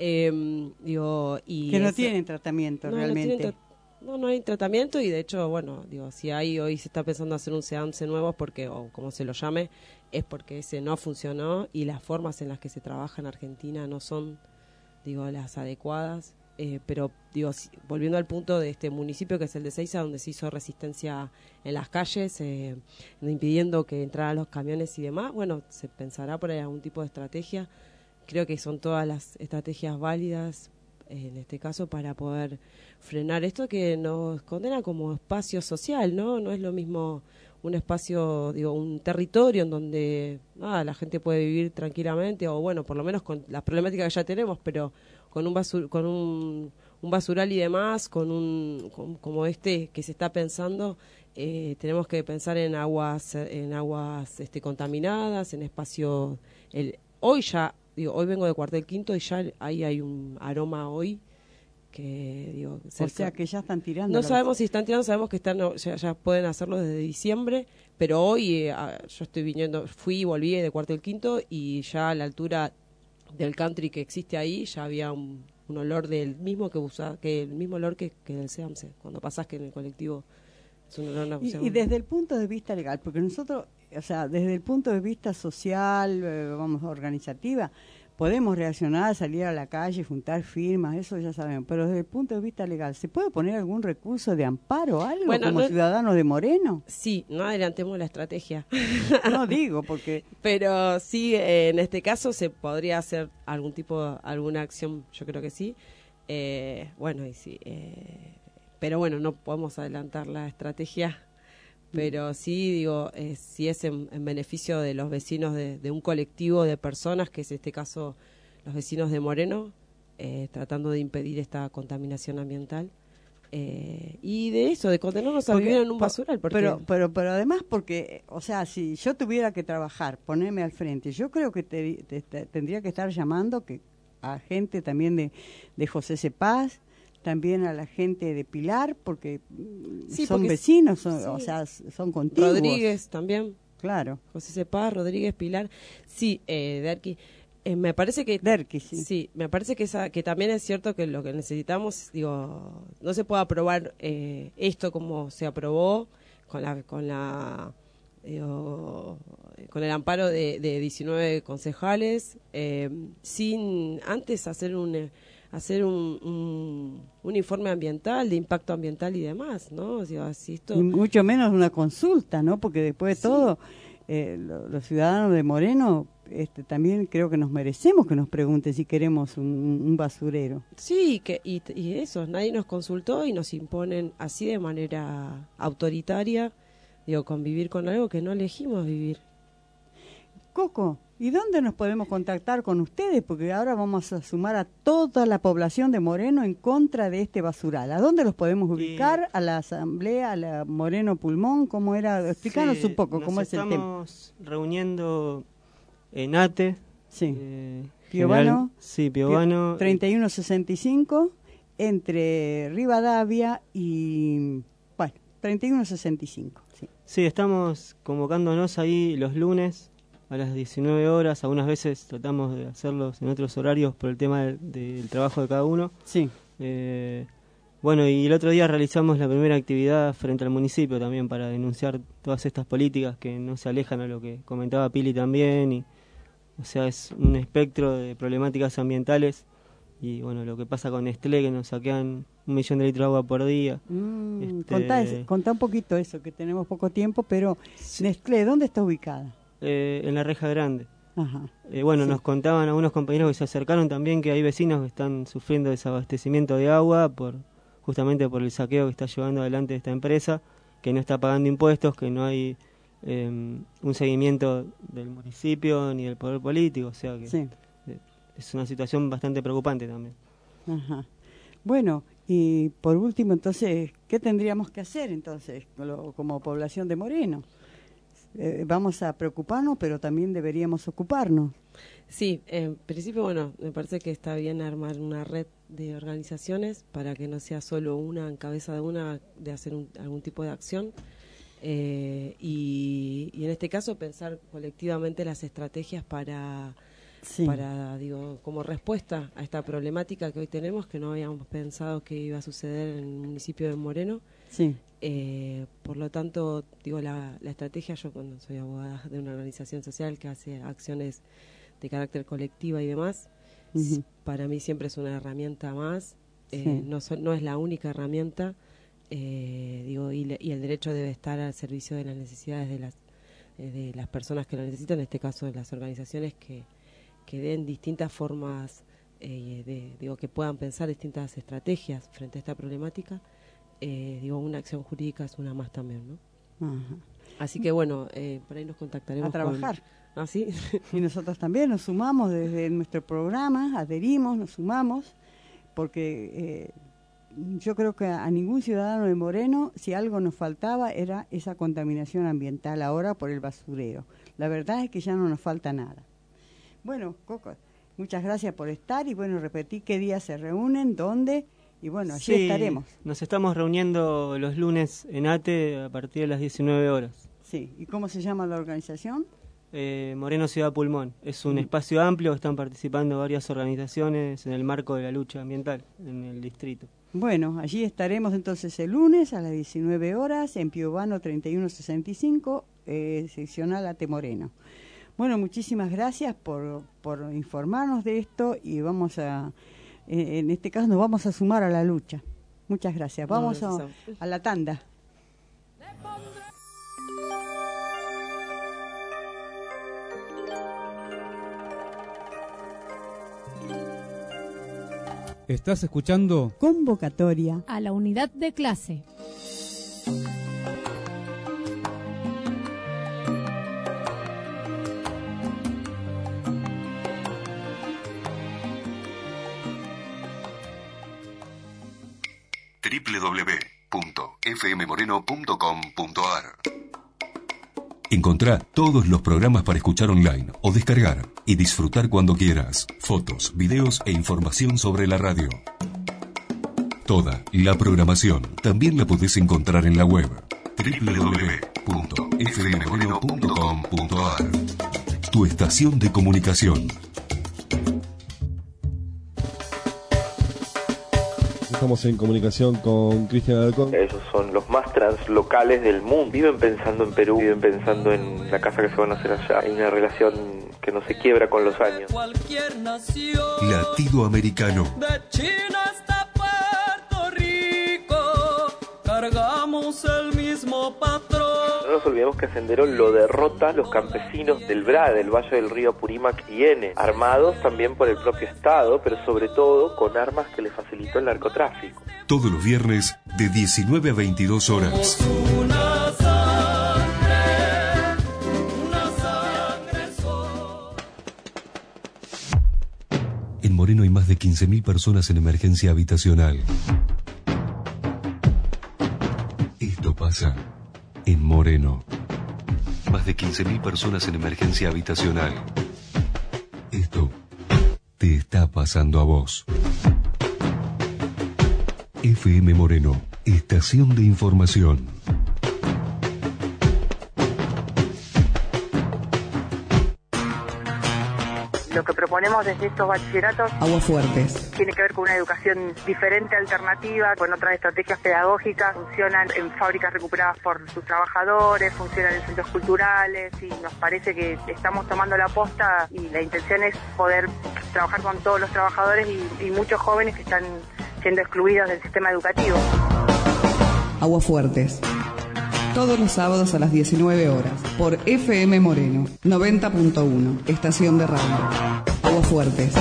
Y que no tienen tratamiento realmente. No hay tratamiento y de hecho, bueno, si hoy se está pensando hacer un SEAMSE nuevo porque, o como se lo llame, es porque ese no funcionó y las formas en las que se trabaja en Argentina no son, las adecuadas. Pero, volviendo al punto de este municipio que es el de Ezeiza, donde se hizo resistencia en las calles, impidiendo que entraran los camiones y demás, bueno, se pensará por ahí algún tipo de estrategia. Creo que son todas las estrategias válidas en este caso para poder frenar esto que nos condena como espacio social, ¿no? No es lo mismo un espacio, un territorio en donde la gente puede vivir tranquilamente, o bueno, por lo menos con las problemáticas que ya tenemos, pero con un basural y demás, como este que se está pensando, tenemos que pensar en aguas contaminadas, en espacios. Hoy vengo de Cuartel Quinto y ya ahí hay un aroma hoy que o sea que ya están tirando. No sabemos si están tirando, sabemos que ya pueden hacerlo desde diciembre, pero hoy yo fui y volví de Cuartel Quinto y ya a la altura del country que existe ahí ya había un olor del mismo el mismo olor que del SEAMSE cuando pasás, que en el colectivo es un olor y desde el punto de vista legal, porque nosotros, desde el punto de vista social, organizativa, podemos reaccionar, salir a la calle, juntar firmas, eso ya sabemos, pero desde el punto de vista legal, ¿se puede poner algún recurso de amparo o algo como ciudadanos de Moreno? Sí, no adelantemos la estrategia. No digo, porque... Pero sí, en este caso se podría hacer alguna acción, yo creo que sí. Pero bueno, no podemos adelantar la estrategia. Pero sí, si es en beneficio de los vecinos de un colectivo de personas, que es en este caso los vecinos de Moreno, tratando de impedir esta contaminación ambiental. Y de eso, de condenarnos a vivir en un basural. Pero además porque, si yo tuviera que trabajar, ponerme al frente, yo creo que tendría que estar llamando a gente también de José Cepaz, también a la gente de Pilar, porque son vecinos, son contiguos. Rodríguez también. Claro. José Cepaz, Rodríguez, Pilar. Sí, Derqui. Me parece que... Derqui, sí. Sí, me parece que también es cierto que lo que necesitamos, no se puede aprobar esto como se aprobó con el amparo de 19 concejales, sin antes hacer un informe ambiental, de impacto ambiental y demás, ¿no? Y mucho menos una consulta, ¿no? Porque después de todo, los ciudadanos de Moreno también creo que nos merecemos que nos pregunten si queremos un basurero. Sí, y eso, nadie nos consultó y nos imponen así de manera autoritaria, convivir con algo que no elegimos vivir. Coco, ¿y dónde nos podemos contactar con ustedes? Porque ahora vamos a sumar a toda la población de Moreno en contra de este basural. ¿A dónde los podemos ubicar? ¿A la asamblea, a la Moreno Pulmón? ¿Cómo era? Explícanos un poco cómo es el tema. Estamos reuniendo en ATE. Sí. Piovano. Sí, Piovano. 3165, entre Rivadavia y... 3165. Sí, estamos convocándonos ahí los lunes a las 19 horas, algunas veces tratamos de hacerlos en otros horarios por el tema del trabajo de cada uno. Sí. Bueno, y el otro día realizamos la primera actividad frente al municipio también para denunciar todas estas políticas que no se alejan a lo que comentaba Pili también. Y, o sea, es un espectro de problemáticas ambientales. Y bueno, lo que pasa con Nestlé, que nos saquean 1 millón de litros de agua por día. Contá un poquito eso, que tenemos poco tiempo, pero Nestlé, ¿dónde está ubicada? En la Reja Grande. Ajá. Bueno, nos contaban algunos compañeros que se acercaron también que hay vecinos que están sufriendo desabastecimiento de agua justamente por el saqueo que está llevando adelante esta empresa, que no está pagando impuestos, que no hay un seguimiento del municipio ni del poder político, o sea que es una situación bastante preocupante también. Ajá. Bueno, y por último, entonces, ¿qué tendríamos que hacer entonces como población de Moreno? Vamos a preocuparnos, pero también deberíamos ocuparnos. Sí, en principio, bueno, me parece que está bien armar una red de organizaciones para que no sea solo una en cabeza de una de hacer algún tipo de acción y en este caso pensar colectivamente las estrategias para digo, como respuesta a esta problemática que hoy tenemos, que no habíamos pensado que iba a suceder en el municipio de Moreno. Sí. Por lo tanto, digo, la estrategia, yo cuando soy abogada de una organización social que hace acciones de carácter colectiva y demás, para mí siempre es una herramienta más, no es la única herramienta, digo, y el derecho debe estar al servicio de las necesidades de las personas que lo necesitan, en este caso de las organizaciones que den distintas formas, digo, que puedan pensar distintas estrategias frente a esta problemática. Digo, una acción jurídica es una más también, ¿no? Ajá. Así que bueno, por ahí nos contactaremos. A trabajar. ¿Ah, sí? Y nosotros también nos sumamos desde nuestro programa, adherimos, nos sumamos, porque yo creo que a ningún ciudadano de Moreno, si algo nos faltaba, era esa contaminación ambiental ahora por el basurero. La verdad es que ya no nos falta nada. Bueno, Coco, muchas gracias por estar y bueno, repetí qué días se reúnen, dónde, y bueno, allí estaremos. Nos estamos reuniendo los lunes en ATE a partir de las 19 horas. Sí, ¿y cómo se llama la organización? Moreno Ciudad Pulmón. Es un espacio amplio, están participando varias organizaciones en el marco de la lucha ambiental en el distrito. Bueno, allí estaremos entonces el lunes a las 19 horas en Pío Bono 3165, seccional ATE Moreno. Bueno, muchísimas gracias por informarnos de esto y vamos en este caso nos vamos a sumar a la lucha. Muchas gracias. Vamos a la tanda. ¿Estás escuchando? Convocatoria a la unidad de clase. www.fmmoreno.com.ar. Encontrá todos los programas para escuchar online o descargar y disfrutar cuando quieras. Fotos, videos e información sobre la radio. Toda la programación también la podés encontrar en la web www.fmmoreno.com.ar. Tu estación de comunicación. Estamos en comunicación con Cristian Alarcón. Esos son los más translocales del mundo. Viven pensando en Perú, viven pensando en la casa que se van a hacer allá. Hay una relación que no se quiebra con los años. Latido americano. De China hasta Puerto Rico, cargamos el mismo patrón. No nos olvidemos que Sendero lo derrota los campesinos del BRA, del Valle del Río Apurímac y N, armados también por el propio Estado, pero sobre todo con armas que le facilitó el narcotráfico. Todos los viernes de 19 a 22 horas. En Moreno hay más de 15.000 personas en emergencia habitacional. Esto pasa en Moreno. Más de 15.000 personas en emergencia habitacional. Esto te está pasando a vos. FM Moreno, estación de información. Lo que proponemos desde estos bachilleratos Aguafuertes tiene que ver con una educación diferente, alternativa, con otras estrategias pedagógicas. Funcionan en fábricas recuperadas por sus trabajadores, funcionan en centros culturales y nos parece que estamos tomando la posta y la intención es poder trabajar con todos los trabajadores y muchos jóvenes que están siendo excluidos del sistema educativo. Aguafuertes. Todos los sábados a las 19 horas por FM Moreno 90.1, estación de radio. Aguafuertes.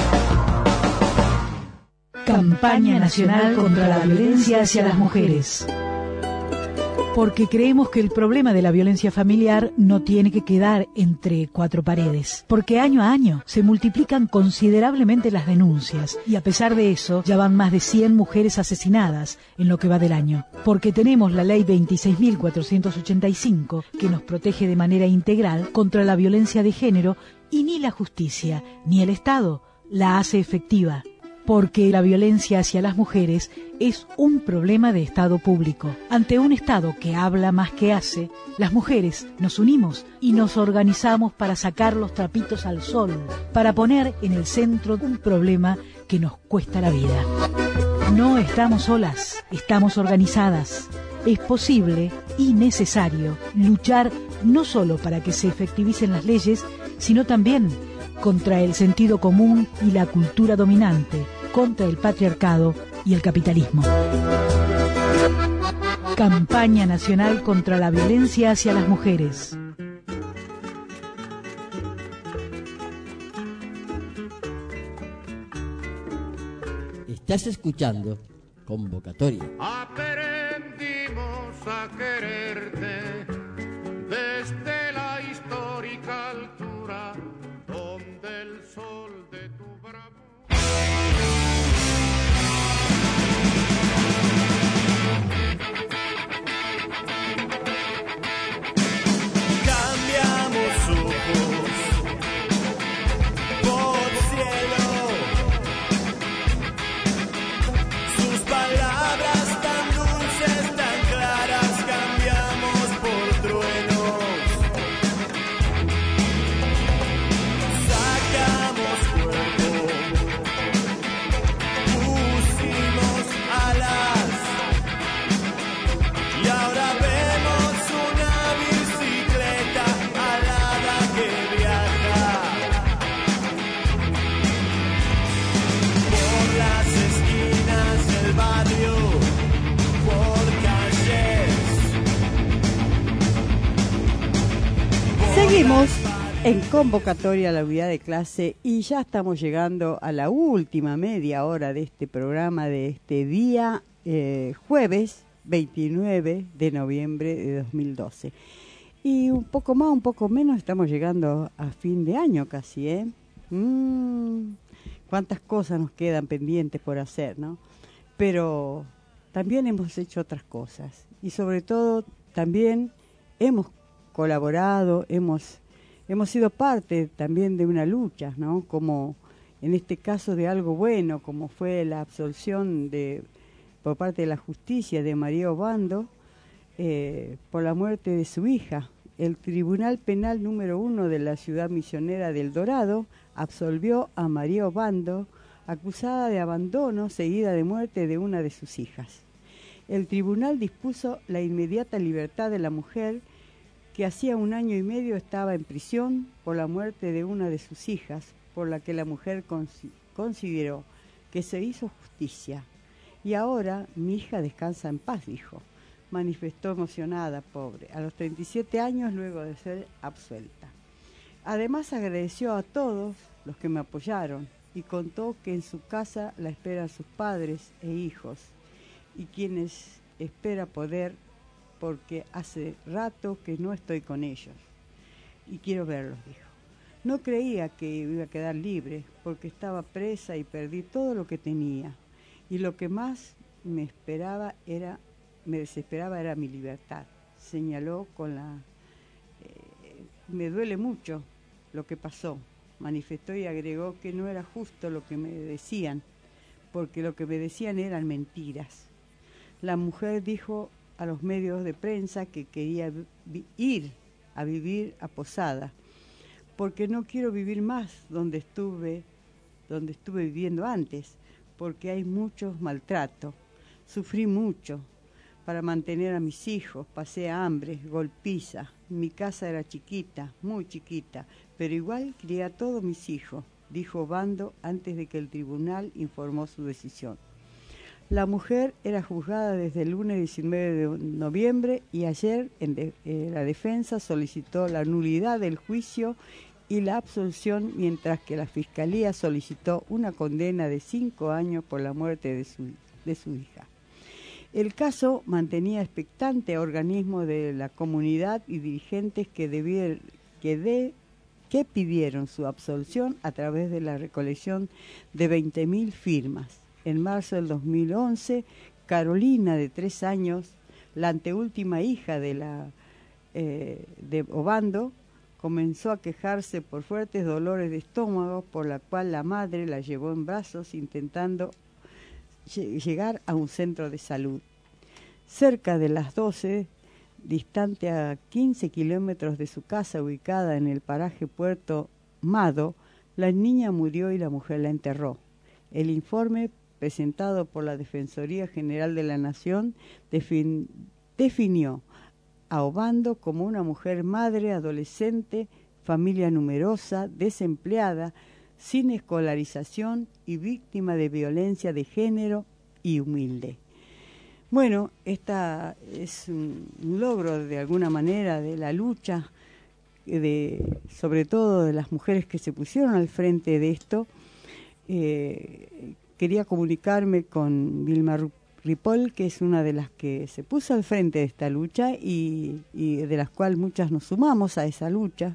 Campaña Nacional contra la Violencia hacia las Mujeres. Porque creemos que el problema de la violencia familiar no tiene que quedar entre cuatro paredes. Porque año a año se multiplican considerablemente las denuncias y a pesar de eso ya van más de 100 mujeres asesinadas en lo que va del año. Porque tenemos la ley 26.485 que nos protege de manera integral contra la violencia de género y ni la justicia ni el Estado la hace efectiva. Porque la violencia hacia las mujeres es un problema de Estado público. Ante un Estado que habla más que hace, las mujeres nos unimos y nos organizamos para sacar los trapitos al sol, para poner en el centro un problema que nos cuesta la vida. No estamos solas, estamos organizadas. Es posible y necesario luchar no solo para que se efectivicen las leyes, sino también contra el sentido común y la cultura dominante, contra el patriarcado y el capitalismo. Campaña Nacional contra la Violencia hacia las Mujeres. Estás escuchando Convocatoria. Aprendimos a quererte desde la histórica altura donde el sol de tu bravura. Cambiamos ojos por cielo, sus palabras tan dulces, tan claras, cambiamos por truenos, sacamos cuerpo, pusimos alas y ahora vemos una bicicleta alada que viaja por las esquinas del barrio, por calles. Seguimos en Convocatoria a la Unidad de Clase y ya estamos llegando a la última media hora de este programa de este día jueves 29 de noviembre de 2012. Y un poco más, un poco menos, estamos llegando a fin de año casi, ¿eh? Cuántas cosas nos quedan pendientes por hacer, ¿no? Pero también hemos hecho otras cosas y sobre todo también hemos colaborado, hemos sido parte también de una lucha, ¿no? Como en este caso de algo bueno, como fue la absolución por parte de la justicia de María Obando por la muerte de su hija. El Tribunal Penal número 1 de la ciudad misionera del Dorado absolvió a María Obando, acusada de abandono seguida de muerte de una de sus hijas. El tribunal dispuso la inmediata libertad de la mujer, que hacía 1 año y medio estaba en prisión por la muerte de una de sus hijas, por la que la mujer consideró que se hizo justicia. Y ahora mi hija descansa en paz, dijo. Manifestó emocionada, pobre, a los 37 años luego de ser absuelta. Además agradeció a todos los que me apoyaron y contó que en su casa la esperan sus padres e hijos y quienes espera poder, porque hace rato que no estoy con ellos y quiero verlos, dijo. No creía que iba a quedar libre porque estaba presa y perdí todo lo que tenía y lo que más me desesperaba era mi libertad. Señaló con me duele mucho lo que pasó, manifestó y agregó que no era justo lo que me decían, porque lo que me decían eran mentiras. La mujer dijo a los medios de prensa que quería ir a vivir a Posada, porque no quiero vivir más donde estuve viviendo antes, porque hay muchos maltratos. Sufrí mucho para mantener a mis hijos, pasé hambre, golpiza. Mi casa era chiquita, muy chiquita, pero igual crié a todos mis hijos, dijo Obando antes de que el tribunal informó su decisión. La mujer era juzgada desde el lunes 19 de noviembre y ayer la defensa solicitó la nulidad del juicio y la absolución, mientras que la Fiscalía solicitó una condena de 5 años por la muerte de su hija. El caso mantenía expectante a organismos de la comunidad y dirigentes que pidieron su absolución a través de la recolección de 20.000 firmas. En marzo del 2011, Carolina, de 3 años, la anteúltima hija de Obando, comenzó a quejarse por fuertes dolores de estómago, por la cual la madre la llevó en brazos intentando llegar a un centro de salud. Cerca de las 12, distante a 15 kilómetros de su casa ubicada en el paraje Puerto Mado, la niña murió y la mujer la enterró. El informe presentado por la Defensoría General de la Nación definió a Obando como una mujer madre, adolescente, familia numerosa, desempleada, sin escolarización y víctima de violencia de género y humilde. Bueno, esta es un logro de alguna manera de la lucha, sobre todo de las mujeres que se pusieron al frente de esto. Quería comunicarme con Vilma Ripoll, que es una de las que se puso al frente de esta lucha y de las cuales muchas nos sumamos a esa lucha,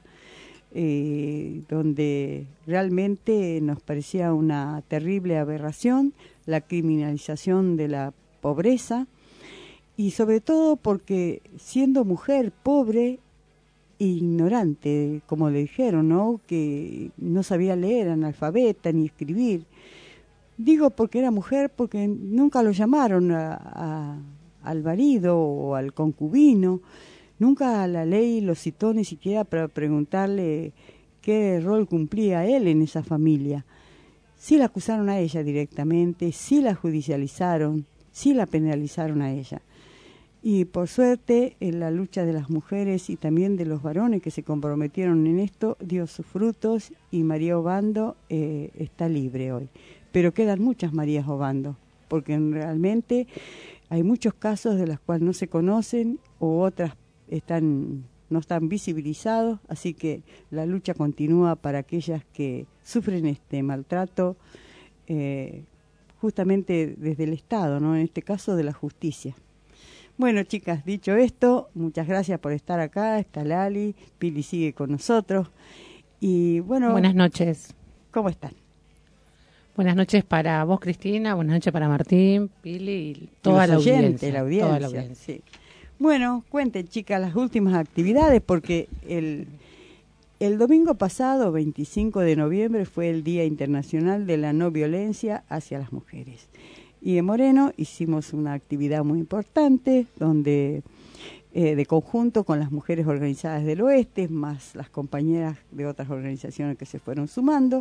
donde realmente nos parecía una terrible aberración la criminalización de la pobreza, y sobre todo porque siendo mujer pobre e ignorante, como le dijeron, ¿no?, que no sabía leer, analfabeta ni escribir. Digo porque era mujer, porque nunca lo llamaron al marido o al concubino, nunca la ley lo citó ni siquiera para preguntarle qué rol cumplía él en esa familia. Sí la acusaron a ella directamente, sí la judicializaron, sí la penalizaron a ella. Y por suerte, en la lucha de las mujeres y también de los varones que se comprometieron en esto, dio sus frutos y María Obando está libre hoy. Pero quedan muchas Marías Obando, porque realmente hay muchos casos de los cuales no se conocen o otras no están visibilizados, así que la lucha continúa para aquellas que sufren este maltrato, justamente desde el Estado, ¿no?, en este caso de la justicia. Bueno, chicas, dicho esto, muchas gracias por estar acá. Está Lali, Pili sigue con nosotros. Y bueno, buenas noches. ¿Cómo están? Buenas noches para vos, Cristina, buenas noches para Martín, Pili y toda la audiencia. Toda la audiencia. Sí. Bueno, cuenten, chicas, las últimas actividades, porque el domingo pasado, 25 de noviembre, fue el Día Internacional de la No Violencia hacia las Mujeres. Y en Moreno hicimos una actividad muy importante, donde de conjunto con las mujeres organizadas del oeste, más las compañeras de otras organizaciones que se fueron sumando,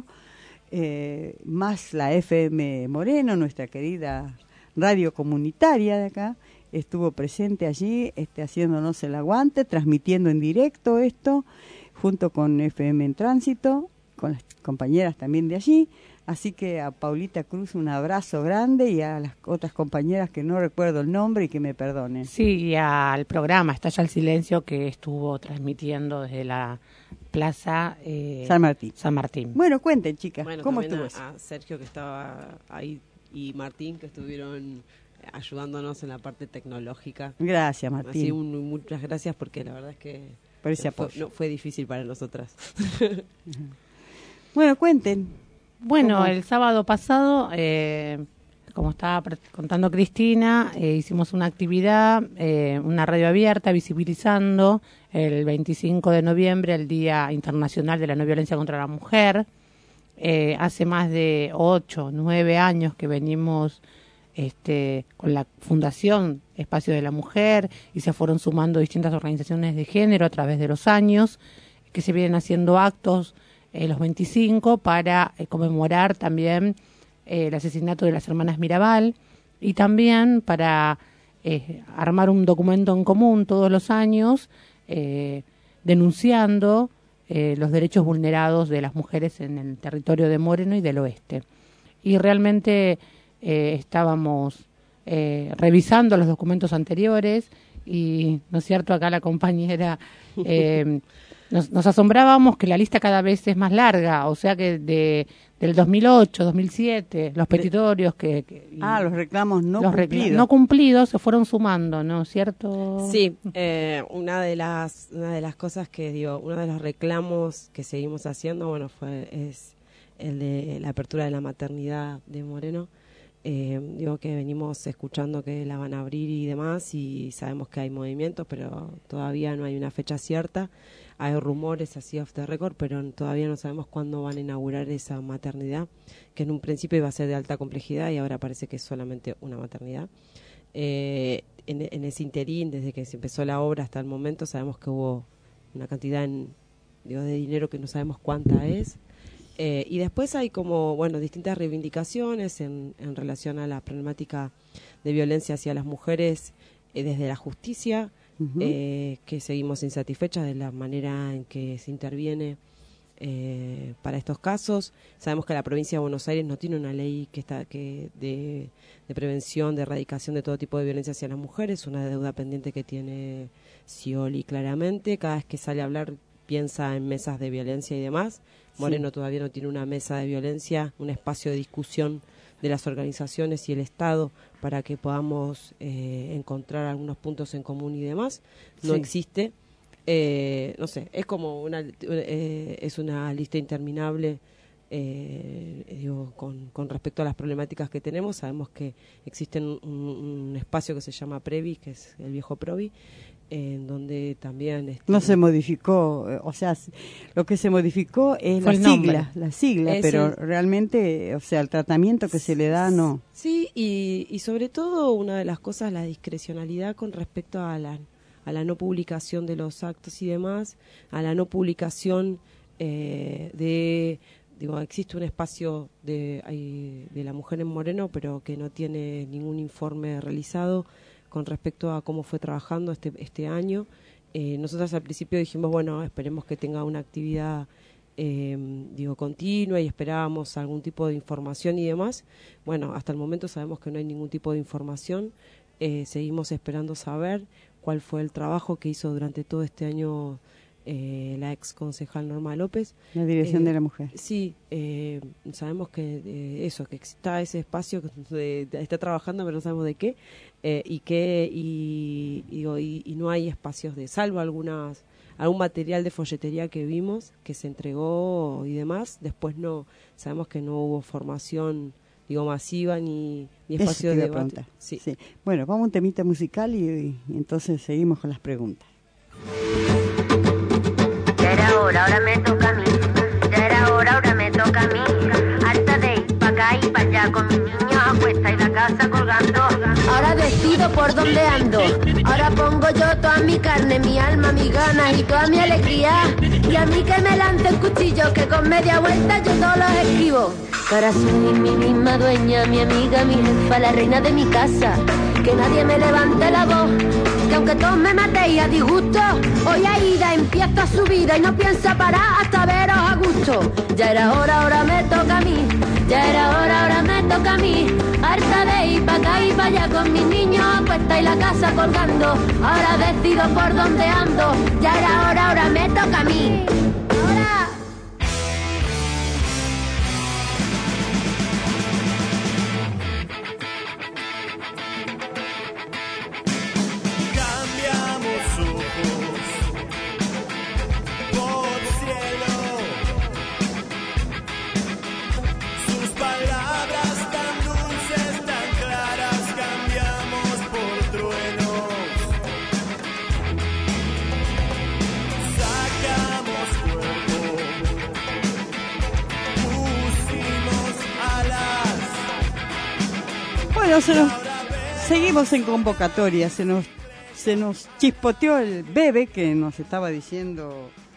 más la FM Moreno, nuestra querida radio comunitaria de acá, estuvo presente allí, haciéndonos el aguante, transmitiendo en directo esto, junto con FM en Tránsito, con las compañeras también de allí. Así que a Paulita Cruz un abrazo grande y a las otras compañeras que no recuerdo el nombre y que me perdonen. Sí, y al programa Estalla el Silencio, que estuvo transmitiendo desde la Plaza San Martín. Bueno, cuenten, chicas, ¿cómo estuvo eso? A Sergio, que estaba ahí, y Martín, que estuvieron ayudándonos en la parte tecnológica. Gracias, Martín. Así, muchas gracias, porque la verdad es que por ese apoyo. Fue difícil para nosotras. Bueno, cuenten. Bueno, ¿cómo? El sábado pasado, como estaba contando Cristina, hicimos una actividad, una radio abierta, visibilizando el 25 de noviembre, el Día Internacional de la No Violencia contra la Mujer. Hace más de 8, 9 años que venimos con la Fundación Espacio de la Mujer, y se fueron sumando distintas organizaciones de género a través de los años, que se vienen haciendo actos los 25 para conmemorar también el asesinato de las hermanas Mirabal, y también para armar un documento en común todos los años denunciando los derechos vulnerados de las mujeres en el territorio de Moreno y del oeste. Y realmente estábamos revisando los documentos anteriores y, ¿no es cierto?, acá la compañera, nos asombrábamos que la lista cada vez es más larga, o sea que del 2008, 2007, los petitorios los reclamos no cumplidos se fueron sumando, ¿no es cierto? Sí, una de las cosas uno de los reclamos que seguimos haciendo, es el de la apertura de la maternidad de Moreno. Que venimos escuchando que la van a abrir y demás, y sabemos que hay movimientos, pero todavía no hay una fecha cierta. Hay rumores así off the record, pero todavía no sabemos cuándo van a inaugurar esa maternidad, que en un principio iba a ser de alta complejidad y ahora parece que es solamente una maternidad. En ese interín, desde que se empezó la obra hasta el momento, sabemos que hubo una cantidad de dinero que no sabemos cuánta es. Y después hay distintas reivindicaciones en relación a la problemática de violencia hacia las mujeres desde la justicia, que seguimos insatisfechas de la manera en que se interviene para estos casos. Sabemos que la provincia de Buenos Aires no tiene una ley de prevención, de erradicación de todo tipo de violencia hacia las mujeres, una deuda pendiente que tiene Scioli claramente. Cada vez que sale a hablar piensa en mesas de violencia y demás. Moreno todavía no tiene una mesa de violencia, un espacio de discusión de las organizaciones y el Estado para que podamos encontrar algunos puntos en común y demás. No existe. No sé, es como es una lista interminable con respecto a las problemáticas que tenemos. Sabemos que existe un espacio que se llama Previ, que es el viejo Provi, en donde también no se modificó, o sea, lo que se modificó es la sigla, pero realmente, o sea, el tratamiento que se le da no. Sí, y sobre todo una de las cosas, la discrecionalidad con respecto a la no publicación de los actos y demás, a la no publicación existe un espacio de la mujer en Moreno, pero que no tiene ningún informe realizado con respecto a cómo fue trabajando este año. Nosotros al principio dijimos, esperemos que tenga una actividad continua, y esperábamos algún tipo de información y demás. Hasta el momento sabemos que no hay ningún tipo de información. Seguimos esperando saber cuál fue el trabajo que hizo durante todo este año la ex concejal Norma López. La Dirección de la Mujer. Sí, sabemos que está ese espacio que está trabajando, pero no sabemos de qué, y no hay espacios salvo algún material de folletería que vimos, que se entregó y demás. Después sabemos que no hubo formación masiva ni espacio de debate. Sí. Bueno, vamos a un temita musical y entonces seguimos con las preguntas. Ya era hora, ahora me toca a mí. Ya era hora, ahora me toca a mí. Harta de ir pa' acá y pa' allá con mis niños a cuesta y la casa colgando. Ahora decido por dónde ando. Ahora pongo yo toda mi carne, mi alma, mis ganas y toda mi alegría. Y a mí que me lance el cuchillo, que con media vuelta yo todos los esquivo. Ahora soy mi misma dueña, mi amiga, mi jefa, la reina de mi casa. Que nadie me levante la voz, que aunque todos me matéis a disgusto, hoy Aida empieza su vida y no piensa parar hasta veros a gusto. Ya era hora, ahora me toca a mí. Ya era hora, ahora me toca a mí. Harta de ir pa' acá y pa' allá con mis niños a cuesta y la casa colgando. Ahora decido por dónde ando. Ya era hora, ahora me toca a mí. Ahora. Seguimos en convocatoria. Se nos chispoteó el bebé que nos estaba diciendo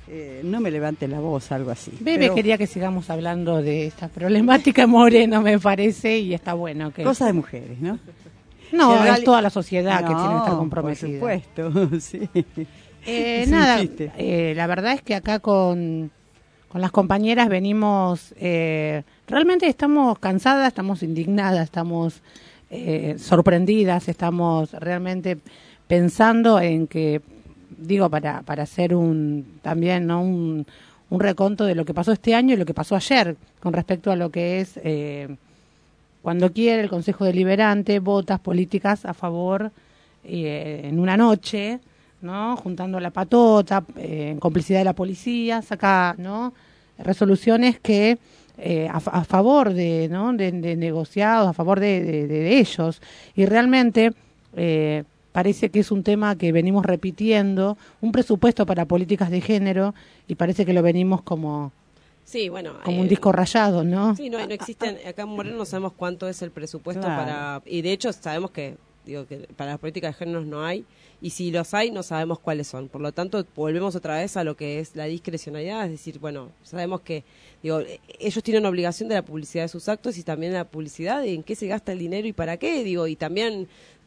no me levante la voz, algo así. Bebe quería que sigamos hablando de esta problemática Moreno, me parece, y está bueno que... Cosas de mujeres, ¿no? No, es toda la sociedad que tiene que estar comprometida. Por supuesto, sí. Nada, la verdad es que acá con las compañeras venimos, realmente estamos cansadas, estamos indignadas, estamos sorprendidas, estamos realmente pensando en que, digo, para hacer también, ¿no? un reconto de lo que pasó este año y lo que pasó ayer con respecto a lo que es cuando quiere el Consejo Deliberante votas políticas a favor en una noche, ¿no? Juntando la patota, en complicidad de la policía, saca, ¿no? resoluciones que a favor de, ¿no? de negociados, a favor de ellos, y realmente parece que es un tema que venimos repitiendo, un presupuesto para políticas de género, y parece que lo venimos como un disco rayado, ¿no? Sí, no existen, acá en Moreno no sabemos cuánto es el presupuesto para, y de hecho sabemos que para las políticas de género no hay, y si los hay no sabemos cuáles son. Por lo tanto, volvemos otra vez a lo que es la discrecionalidad, es decir, bueno, sabemos que ellos tienen obligación de la publicidad de sus actos y también de la publicidad de en qué se gasta el dinero y para qué, y también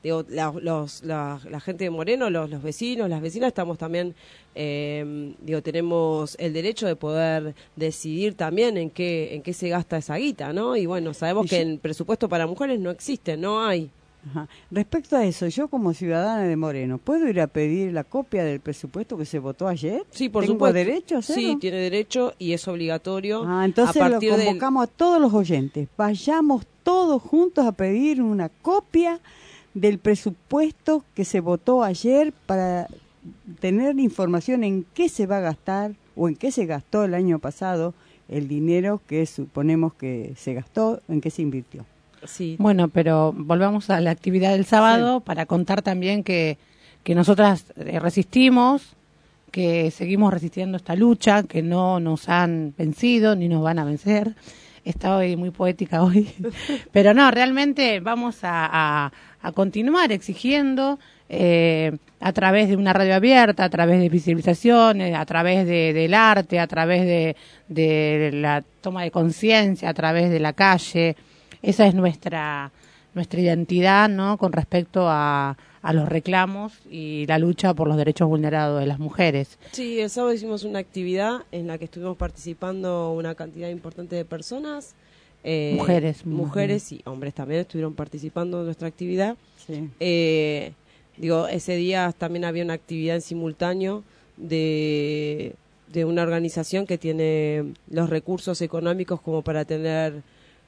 la gente de Moreno, los vecinos, las vecinas, estamos también, tenemos el derecho de poder decidir también en qué se gasta esa guita, ¿no? Y bueno, sabemos que el presupuesto para mujeres no existe, no hay. Ajá. Respecto a eso, yo como ciudadana de Moreno, ¿puedo ir a pedir la copia del presupuesto que se votó ayer? Sí, por ¿Tengo supuesto. derecho a hacerlo? Sí, tiene derecho y es obligatorio. Entonces lo convocamos a todos los oyentes. Vayamos todos juntos a pedir una copia del presupuesto que se votó ayer para tener información en qué se va a gastar o en qué se gastó el año pasado el dinero que suponemos que se gastó, en qué se invirtió. Sí. Bueno, pero volvamos a la actividad del sábado para contar también que nosotras resistimos, que seguimos resistiendo esta lucha, que no nos han vencido ni nos van a vencer. Está hoy muy poética hoy, pero no, realmente vamos a continuar exigiendo a través de una radio abierta, a través de visibilizaciones, a través del arte, a través de la toma de conciencia, a través de la calle. Esa es nuestra identidad, ¿no? Con respecto a los reclamos y la lucha por los derechos vulnerados de las mujeres. Sí, el sábado hicimos una actividad en la que estuvimos participando una cantidad importante de personas. Mujeres y hombres también estuvieron participando en nuestra actividad. Sí. Ese día también había una actividad en simultáneo de una organización que tiene los recursos económicos como para tener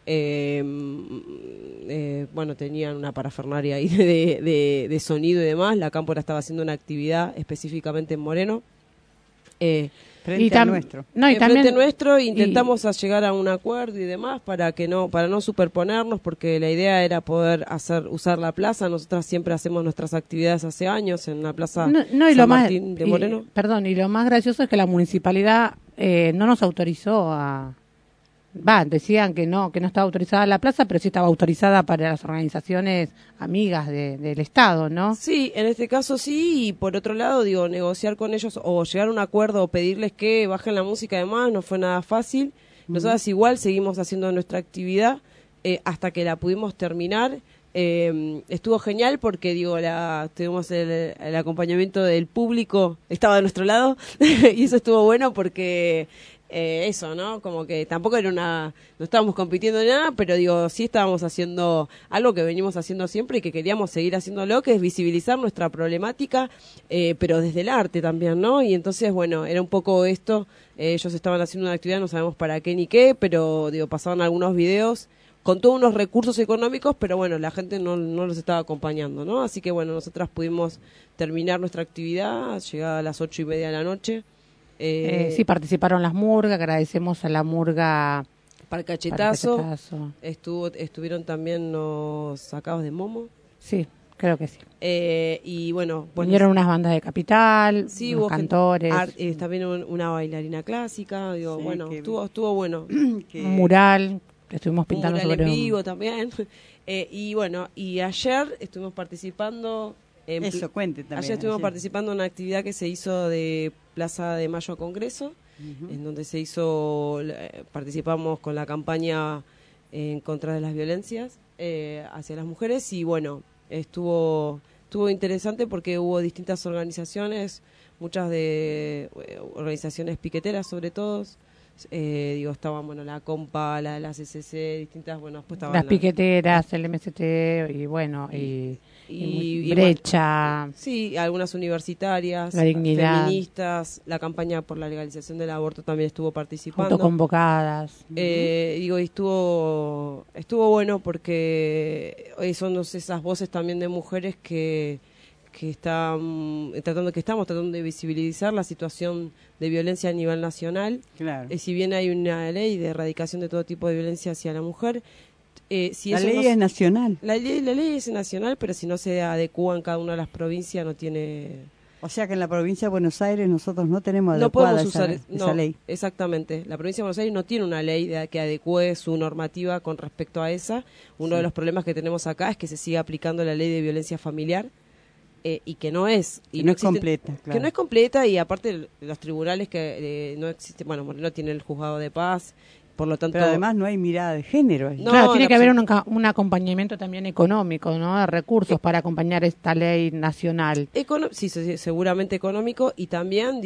tenían una parafernaria ahí de sonido y demás. La Cámpora estaba haciendo una actividad específicamente en Moreno, frente a nuestro. Frente nuestro, intentamos llegar a un acuerdo y demás para no superponernos, porque la idea era poder usar la plaza. Nosotras siempre hacemos nuestras actividades hace años en la plaza San Martín de Moreno. Y lo más gracioso es que la municipalidad no nos autorizó decían que no estaba autorizada la plaza, pero sí estaba autorizada para las organizaciones amigas del Estado, ¿no? Sí, en este caso sí, y por otro lado, negociar con ellos o llegar a un acuerdo o pedirles que bajen la música, además no fue nada fácil. Nosotras igual seguimos haciendo nuestra actividad hasta que la pudimos terminar. Estuvo genial porque tuvimos el acompañamiento del público, estaba de nuestro lado y eso estuvo bueno porque eso, ¿no? Como que tampoco no estábamos compitiendo en nada, pero sí estábamos haciendo algo que venimos haciendo siempre y que queríamos seguir haciéndolo, que es visibilizar nuestra problemática, pero desde el arte también, ¿no? Y entonces, bueno, era un poco esto. Ellos estaban haciendo una actividad, no sabemos para qué ni qué, pero pasaban algunos videos con todos unos recursos económicos, pero bueno, la gente no los estaba acompañando, ¿no? Así que bueno, nosotras pudimos terminar nuestra actividad, llegada a las 8:30 de la noche. Sí, participaron las murgas, agradecemos a la murga Parcachetazo. Estuvieron también los sacados de Momo. Sí, creo que sí. Y bueno, vinieron unas bandas de Capital, sí, unos cantores. También una bailarina clásica, estuvo bueno. Un mural, estuvimos pintando un mural sobre en vivo también. Y bueno, y ayer estuvimos participando. Eso, cuente también. Ayer estuvimos participando en una actividad que se hizo de Plaza de Mayo a Congreso, en donde participamos con la campaña en contra de las violencias hacia las mujeres, y bueno, estuvo interesante porque hubo distintas organizaciones, muchas de organizaciones piqueteras sobre todo. Estaban la Compa, la CCC, distintas, después estaban las piqueteras, el MST y Brecha. Sí, algunas universitarias, La Dignidad, feministas, la campaña por la legalización del aborto también estuvo participando. Autoconvocadas. Estuvo bueno porque son esas voces también de mujeres que estamos tratando de visibilizar la situación de violencia a nivel nacional. Claro. Si bien hay una ley de erradicación de todo tipo de violencia hacia la mujer, la ley es nacional. La ley es nacional, pero si no se adecúa en cada una de las provincias no tiene... O sea que en la provincia de Buenos Aires nosotros no tenemos adecuada esa ley. Exactamente. La provincia de Buenos Aires no tiene una ley que adecue su normativa con respecto a esa. Uno de los problemas que tenemos acá es que se sigue aplicando la ley de violencia familiar, y que no es completa, claro. Que no es completa, y aparte los tribunales que no existen, Moreno tiene el juzgado de paz, por lo tanto... Pero además no hay mirada de género ahí. No, claro, tiene que haber un acompañamiento también económico, ¿no? De recursos para acompañar esta ley nacional. Sí, seguramente económico, y también,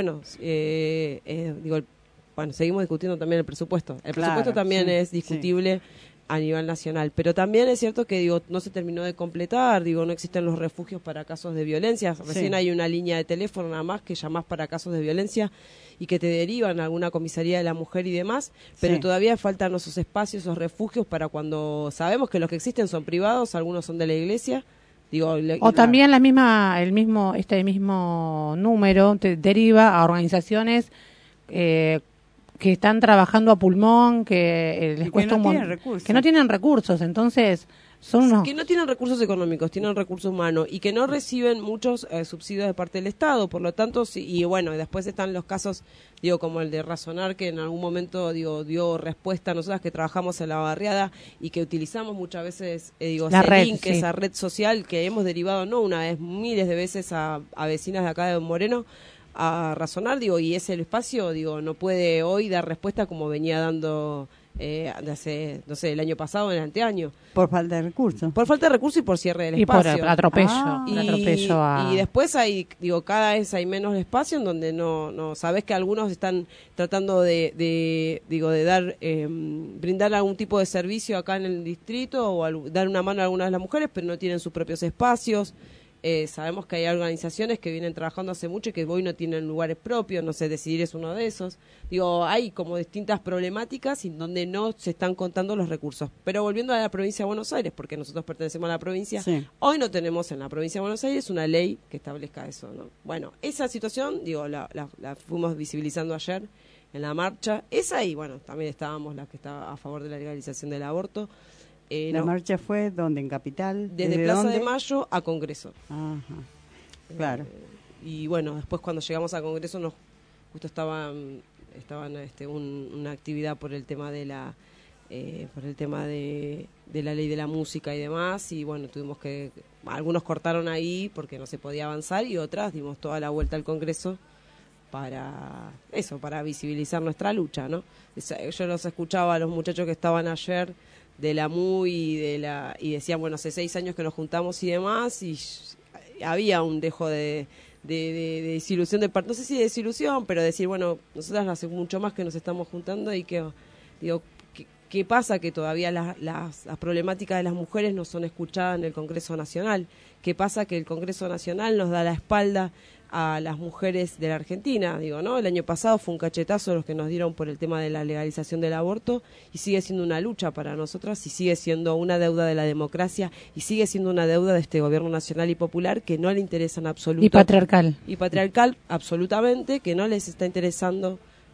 seguimos discutiendo también el presupuesto. El presupuesto también es discutible a nivel nacional, pero también es cierto que no se terminó de completar, no existen los refugios para casos de violencia. Recién hay una línea de teléfono nada más que llamás para casos de violencia y que te derivan a alguna comisaría de la mujer y demás, pero todavía faltan esos espacios, esos refugios para cuando sabemos que los que existen son privados, algunos son de la iglesia. También el mismo número te deriva a organizaciones que están trabajando a pulmón, que les cuesta que no tienen recursos, entonces que no tienen recursos económicos, tienen recursos humanos, y que no reciben muchos subsidios de parte del Estado. Por lo tanto, después están los casos, como el de Razonar, que en algún momento dio respuesta a nosotras que trabajamos en la barriada y que utilizamos muchas veces esa red social que hemos derivado no una vez, miles de veces a vecinas de acá de Don Moreno a Razonar, y ese espacio, no puede hoy dar respuesta como venía dando hace, el año pasado o el anteaño. Por falta de recursos. Por falta de recursos y por cierre del espacio. Y por atropello. Y después hay, cada vez hay menos espacio en donde no sabes que algunos están tratando de dar, brindar algún tipo de servicio acá en el distrito o dar una mano a algunas de las mujeres, pero no tienen sus propios espacios. Sabemos que hay organizaciones que vienen trabajando hace mucho y que hoy no tienen lugares propios, Decidir es uno de esos. Hay como distintas problemáticas en donde no se están contando los recursos. Pero volviendo a la provincia de Buenos Aires, porque nosotros pertenecemos a la provincia, hoy no tenemos en la provincia de Buenos Aires una ley que establezca eso, ¿no? Bueno, esa situación, la fuimos visibilizando ayer en la marcha. Esa también estábamos las que estaban a favor de la legalización del aborto. La marcha fue ¿dónde? ¿En Capital? Desde Plaza de Mayo a Congreso. Ajá. Claro. Y después cuando llegamos a Congreso justo estaban una actividad por el tema de la ley de la música y demás, y tuvimos que, algunos cortaron ahí porque no se podía avanzar, y otras dimos toda la vuelta al Congreso para visibilizar nuestra lucha, ¿no? Yo los escuchaba a los muchachos que estaban ayer de la MUI y decían, hace 6 años que nos juntamos y demás, y había un dejo de desilusión de parte, no sé si de desilusión, pero decir, nosotras hace mucho más que nos estamos juntando, y que ¿qué pasa? Que todavía las problemáticas de las mujeres no son escuchadas en el Congreso Nacional. ¿Qué pasa? Que el Congreso Nacional nos da la espalda a las mujeres de la Argentina, El año pasado fue un cachetazo los que nos dieron por el tema de la legalización del aborto, y sigue siendo una lucha para nosotras, y sigue siendo una deuda de la democracia, y sigue siendo una deuda de este gobierno nacional y popular que no le interesa en absoluto. Y patriarcal. Y patriarcal, absolutamente, que no les está interesando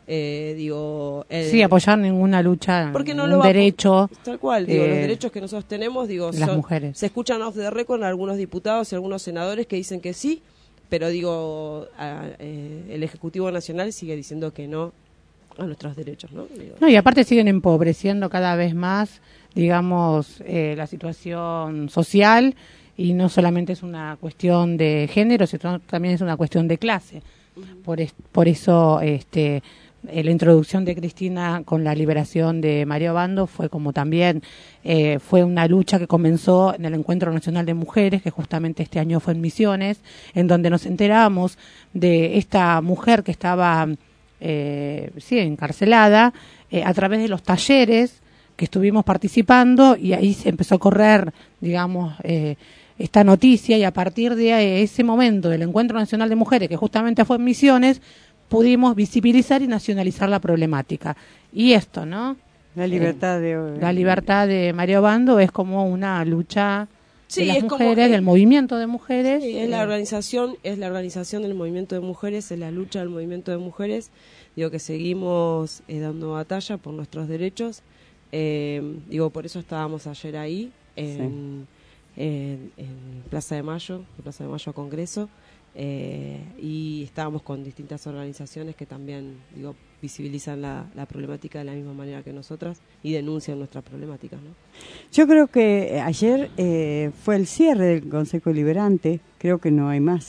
apoyar ninguna lucha, porque no un derecho, tal cual, los derechos que nosotros tenemos, las mujeres. Se escuchan off the record algunos diputados y algunos senadores que dicen que sí, pero el Ejecutivo Nacional sigue diciendo que no a nuestros derechos, ¿no? Y aparte siguen empobreciendo cada vez más, la situación social, y no solamente es una cuestión de género, sino también es una cuestión de clase. Por eso la introducción de Cristina con la liberación de María Obando fue como también fue una lucha que comenzó en el Encuentro Nacional de Mujeres, que justamente este año fue en Misiones, en donde nos enteramos de esta mujer que estaba encarcelada a través de los talleres que estuvimos participando, y ahí se empezó a correr, digamos, esta noticia, y a partir de ese momento del Encuentro Nacional de Mujeres, que justamente fue en Misiones, pudimos visibilizar y nacionalizar la problemática. Y esto, ¿no? La libertad de María Obando es como una lucha de las mujeres, del movimiento de mujeres. Sí, es la organización del movimiento de mujeres, es la lucha del movimiento de mujeres. Digo que seguimos dando batalla por nuestros derechos. Por eso estábamos ayer ahí en Plaza de Mayo Congreso. Y estábamos con distintas organizaciones que también visibilizan la problemática de la misma manera que nosotras y denuncian nuestras problemáticas, ¿no? Yo creo que ayer fue el cierre del Consejo Deliberante. Creo que no hay más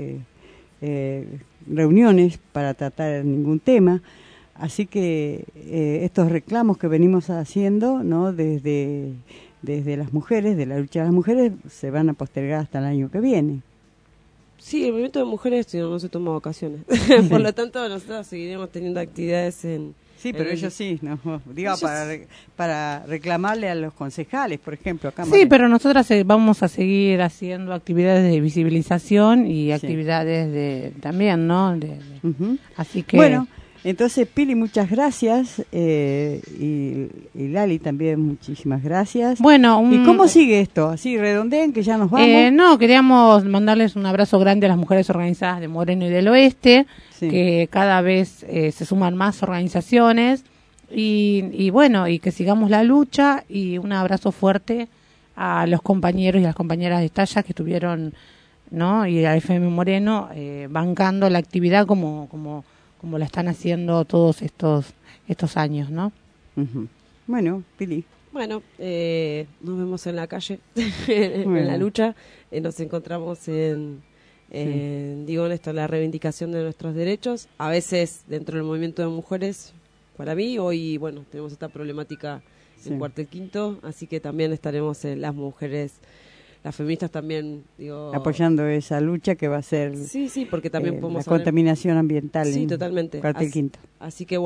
reuniones para tratar ningún tema, así que estos reclamos que venimos haciendo, ¿no?, desde las mujeres, de la lucha de las mujeres, se van a postergar hasta el año que viene. Sí, el movimiento de mujeres no se toma vacaciones. Por lo tanto, nosotros seguiremos teniendo actividades en... Sí, pero ellos sí, ¿no? Digo, para reclamarle a los concejales, por ejemplo. Acá sí, pero nosotras vamos a seguir haciendo actividades de visibilización y actividades de también, ¿no? Así que... Bueno, entonces, Pili, muchas gracias, y Lali también, muchísimas gracias. Bueno, ¿y cómo sigue esto? ¿Así redondeen que ya nos vamos? No, queríamos mandarles un abrazo grande a las mujeres organizadas de Moreno y del Oeste, que cada vez se suman más organizaciones, y bueno, y que sigamos la lucha, y un abrazo fuerte a los compañeros y las compañeras de Talla que estuvieron, ¿no?, y a FM Moreno, bancando la actividad como la están haciendo todos estos años, ¿no? Bueno, Pili. Bueno, nos vemos en la calle, en la lucha. Nos encontramos en esto, la reivindicación de nuestros derechos. A veces, dentro del movimiento de mujeres, para mí, hoy, tenemos esta problemática en Cuartel Quinto, así que también estaremos las mujeres... Las feministas también, apoyando esa lucha que va a ser porque también podemos la contaminación ambiental totalmente. Cuartel Quinto. Así que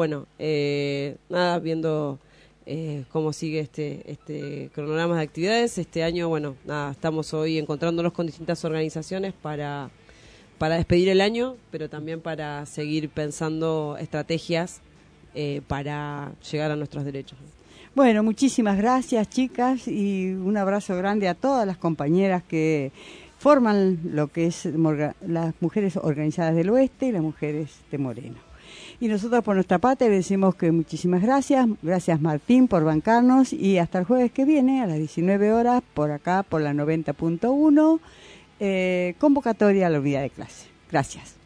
viendo cómo sigue este cronograma de actividades. Este año, estamos hoy encontrándonos con distintas organizaciones para despedir el año, pero también para seguir pensando estrategias para llegar a nuestros derechos. Bueno, muchísimas gracias, chicas, y un abrazo grande a todas las compañeras que forman lo que es las mujeres organizadas del Oeste y las mujeres de Moreno. Y nosotros por nuestra parte le decimos que muchísimas gracias. Gracias, Martín, por bancarnos, y hasta el jueves que viene a las 19 horas por acá, por la 90.1, convocatoria a la unidad de clase. Gracias.